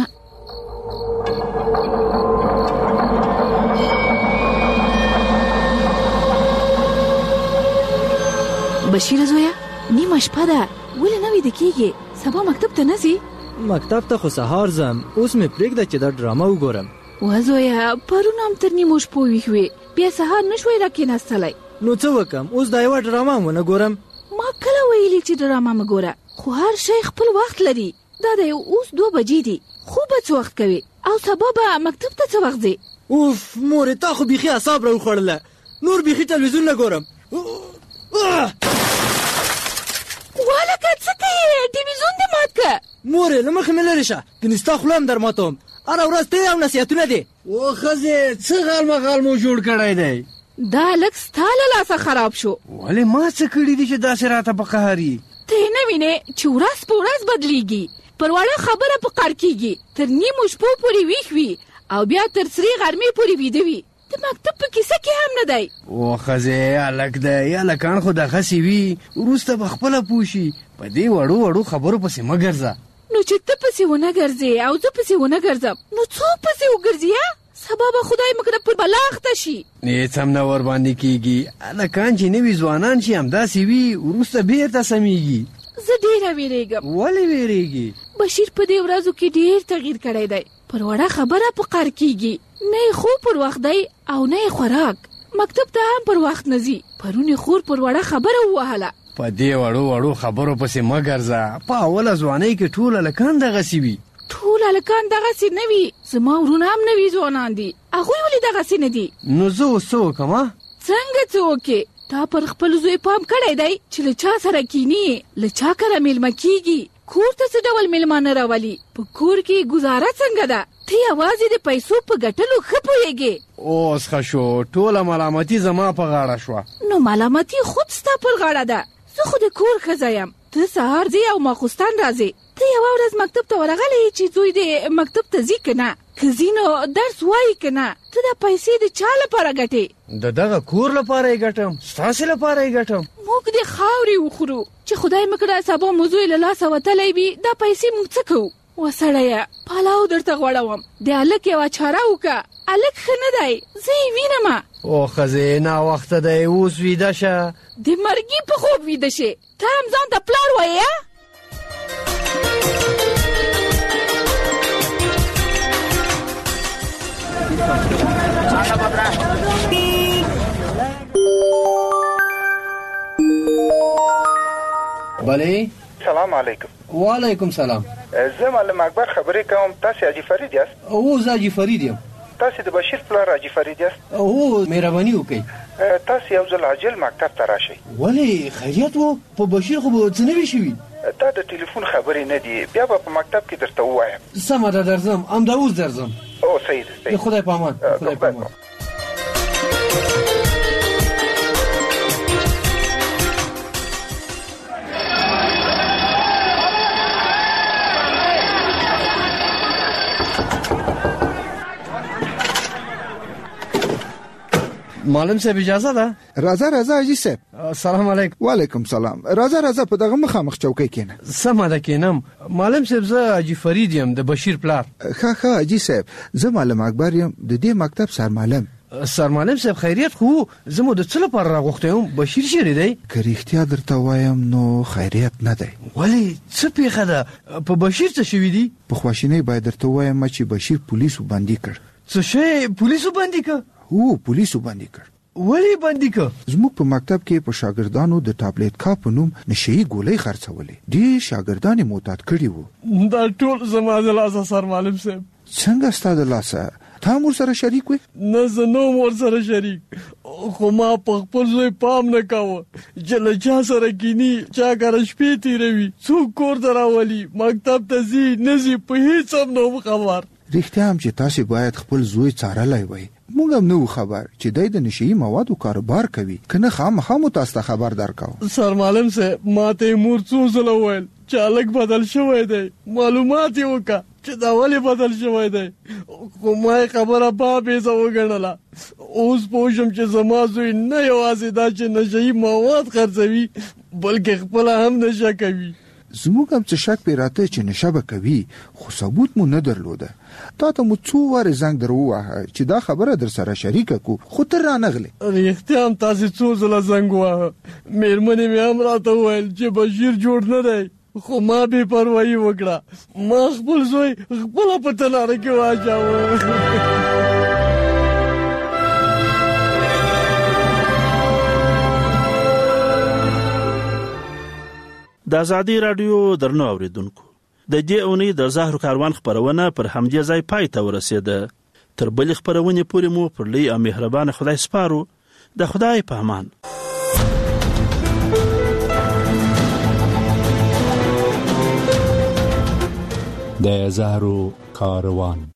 بشیره زویه، نیمه شپه ده، ولې نه ویده کېږې؟ سبا مکتب ته نه ځې؟ مکتب ته خو سهار ځم، اوس مې پرېږده چې دا ډرامه وګورم. وه زویه، پرون هم تر نیمو شپو ویښ وې، بیا سهار نه شوی راکېناستلی. نو څه وکم؟ اوس دا یوه ډرامه هم ونه ګورم؟ ما کله ویلي چې ډرامه مه ګوره، خو هر شی خپل وخت لري. دا دی اوس 2 بجې دي، خوب به څه وخت کوې؟ او سبا به مکتب ته څه وخت ځې؟ اوف مورې، تا خو بیخي اعصاب راوخوړله، نور بیخي تلویزیون نه ګورم. والکه څه کوې؟ ټلویزیون دې مات که. مورې له مخې مې لرې شه، کنې ستا خوله هم در ماتوم. هره ورځ ته او نصیحتونه دي. او ښځې څه غال مو جوړ کړی دی؟ دا هلک ستا له لاسه خراب شو. ولې ما څه کړي دي چې داسې راته په قهر یې؟ ته یې نه وینې چې ورځ په ورځ بدلیږي، پر وړه خبره په قهر کېږي، تر نیمو شپو پورې ویښ وي او بیا تر سرې غرمې پورې ویده وي. د مکتب په کیسه کې هم نه دی. او ښځې هلک دی، هلکان خو دغسې وي، وروسته به خپله پوه شي. په دې وړو خبرو پسې مه ګرځه. نو چې ته پسې ونه ګرځې او زه پسې ونه ګرځم، نو څوک پسې وګرځي؟ سبا به خدای مکړه پر بلا اخته شي. هېڅ هم نه ورباندې کېږي. هلکان چې نوي ځوانان شي همداسې وي، وروسته بېرته سمیږي. زه ډېره وېرېږم. ولې وېرېږي؟ بشیر په دې ورځو کې ډېر تغییر کړی دی. پر وړه خبره په قهر کېږي، نه یې خوب پر وخت دی او نه یې خوراک. مکتب ته هم پر وخت نه ځي. پرون یې خور پر وړه خبره ووهله. په دې وړو خبرو پسې مه ګرځه. په اوله ځوانۍ کې ټول هلکان دغسې وي. ټول هلکان دغسې نه وي. زما ورونه هم نوي ځوانان دي، هغوی ولې دغسې نه دي؟ نو زه اوس څه وکړم؟ څنګه څه وکړې؟ تا پر خپل زوی پام کړی دی چې له چا سره کینی، له چا کره میلمه کېږي، کور ته څه ډول میلمانه راولي، په کور کې ګزاره څنګه ده؟ ته یوازې د پیسو په ګټلو ښه پوهېږې. اوس ښه شو، ټوله ملامتي زما په غاړه شوه. نو ملامتي خود ستا پر غاړه ده. زه خو د کور ښځه یم، ته سهار ځې او ماخوستن راځې. ته یوه ورځ مکتب ته ورغلی چې زوی دې مکتب ته ځي که نه؟ که ځي نو درس وایي که نه؟ ته دا پیسې د چا لپاره ګټې؟ د دغه کور لپاره یې ګټم، ستاسې لپاره یې ګټم. موږ د خاورې وخورو چې خدای مکړه سبا مو زوی له لاسه وتلی وي، دا پیسې موږ څه کوو؟ وسړیه پلاو درته غوړوم، د هلک یوه چاره وکړه. هلک ښه نه دی، زه یې وینمه. او ښځې ناوخته دی، اوس ویده شه. د مرګي په خوب ویده شې، ته هم ځان ته پلار وایې؟ بله. سلام علیکم. وعلیکم سلام. زه معلم اکبر خبرې کوم. تاسې حاجي فرید یاست؟ او زه حاجي فرید یم. تاسې د بشیر پلار حاجي فرید یاست؟ او مهرباني وکړئ. تاسې یو ځل عاجل مکتب ته راشئ. ولې خیریت و؟ په بشیر خو به څه نه وي شوي؟ دا د ټلیفون خبرې نه دي، بیا به په مکتب کې درته ووایم. سمه ده، درځم، همدا اوس درځم. او صحیح ده. خدای په امان. خدای په امان. معلم صاحب اجازه ده؟ راځه حاجي صاحب. سلام علیکم. وعلیکم سلام. راځه په دغه مخامخ چوکۍ کېنه. سمه ده کېنم. معلم صاحب زه حاجي فرید یم، د بشیر پلار. ښه حاجي صاحب، زه معلم اکبر یم، د دې مکتب سرمعلم. سرمعلم صاحب خیریت خو؟ زه مو د څه لپاره راغوښتی یم؟ بشیر چیرې دی؟ که رښتیا درته وایم نو خیریت نه دی. ولې څه پیښه ده؟ په بشیر څه شوي دي؟ په خواشینۍ باید درته وایم چې بشیر پولیسو بندي کړ. څه شی پولیسو بندي کړ؟ هو پولیسو بندي کړ. ولې بندي کړ؟ زموږ په مکتب کې په شاګردانو د ټابلیټ کا په نوم نشئی ګولۍ خرڅولې. دې شاګردان معتاد کړي وو. دا ټول زما د لاسه سرمعلم صاحب. څنګه ستا د لاسه؟ تا مور سره شریک وې؟ نه، زه نه وم ورسره شریک، خو ما په خپل زوی پام نه کاوه چې له چا سره کینی، چا کره شپې تېروي، څوک کور ته راولي، مکتب ته ځي نه ځي، په هېڅ هم نه وم خبر. رښتیا هم چې تاسې باید خپل زوی څارلی وای. موږ هم نه وو خبر چې دی د نشئی موادو کاروبار کوي، که نه خامخا مو تاسو ته خبر درکاو. سرمعلم صاحب ما ته مور څو ځله وویل چې هلک بدل شوی دی، معلومات یې وکړه چې دا ولې بدل شوی دی، خو ما یې خبره بابیزه وګڼله. اوس پوه شم چې زما زوی نه یوازې دا چې نشئی مواد خرڅوي، بلکې خپل هم نشه کوي. زموږ هم څه شک پیراته چې نشه به کوي خو ثبوت مو نه درلوده. تا ته مو څو واره زنګ درووهه چې دا خبره در سره شریکه کو خو تر رانغلې. رښتیا هم تاسې څو ځله زنګ وواهه. مېرمنې مې هم راته وویل چې بشیر جوړ نه دی خو ما بې پروایي وکړه. ما خپل زوی خپله په تناره کې واچاوه. د ازادي رادیو درنو اوریدونکو د دې اونۍ د زهرو کاروان خبرونه پر همدې ځای پای ته ورسېده. تر بلې خبرونې پورې مو پر لوی او مهربان خدای سپارو. د خدای په امان. د زهرو کاروان.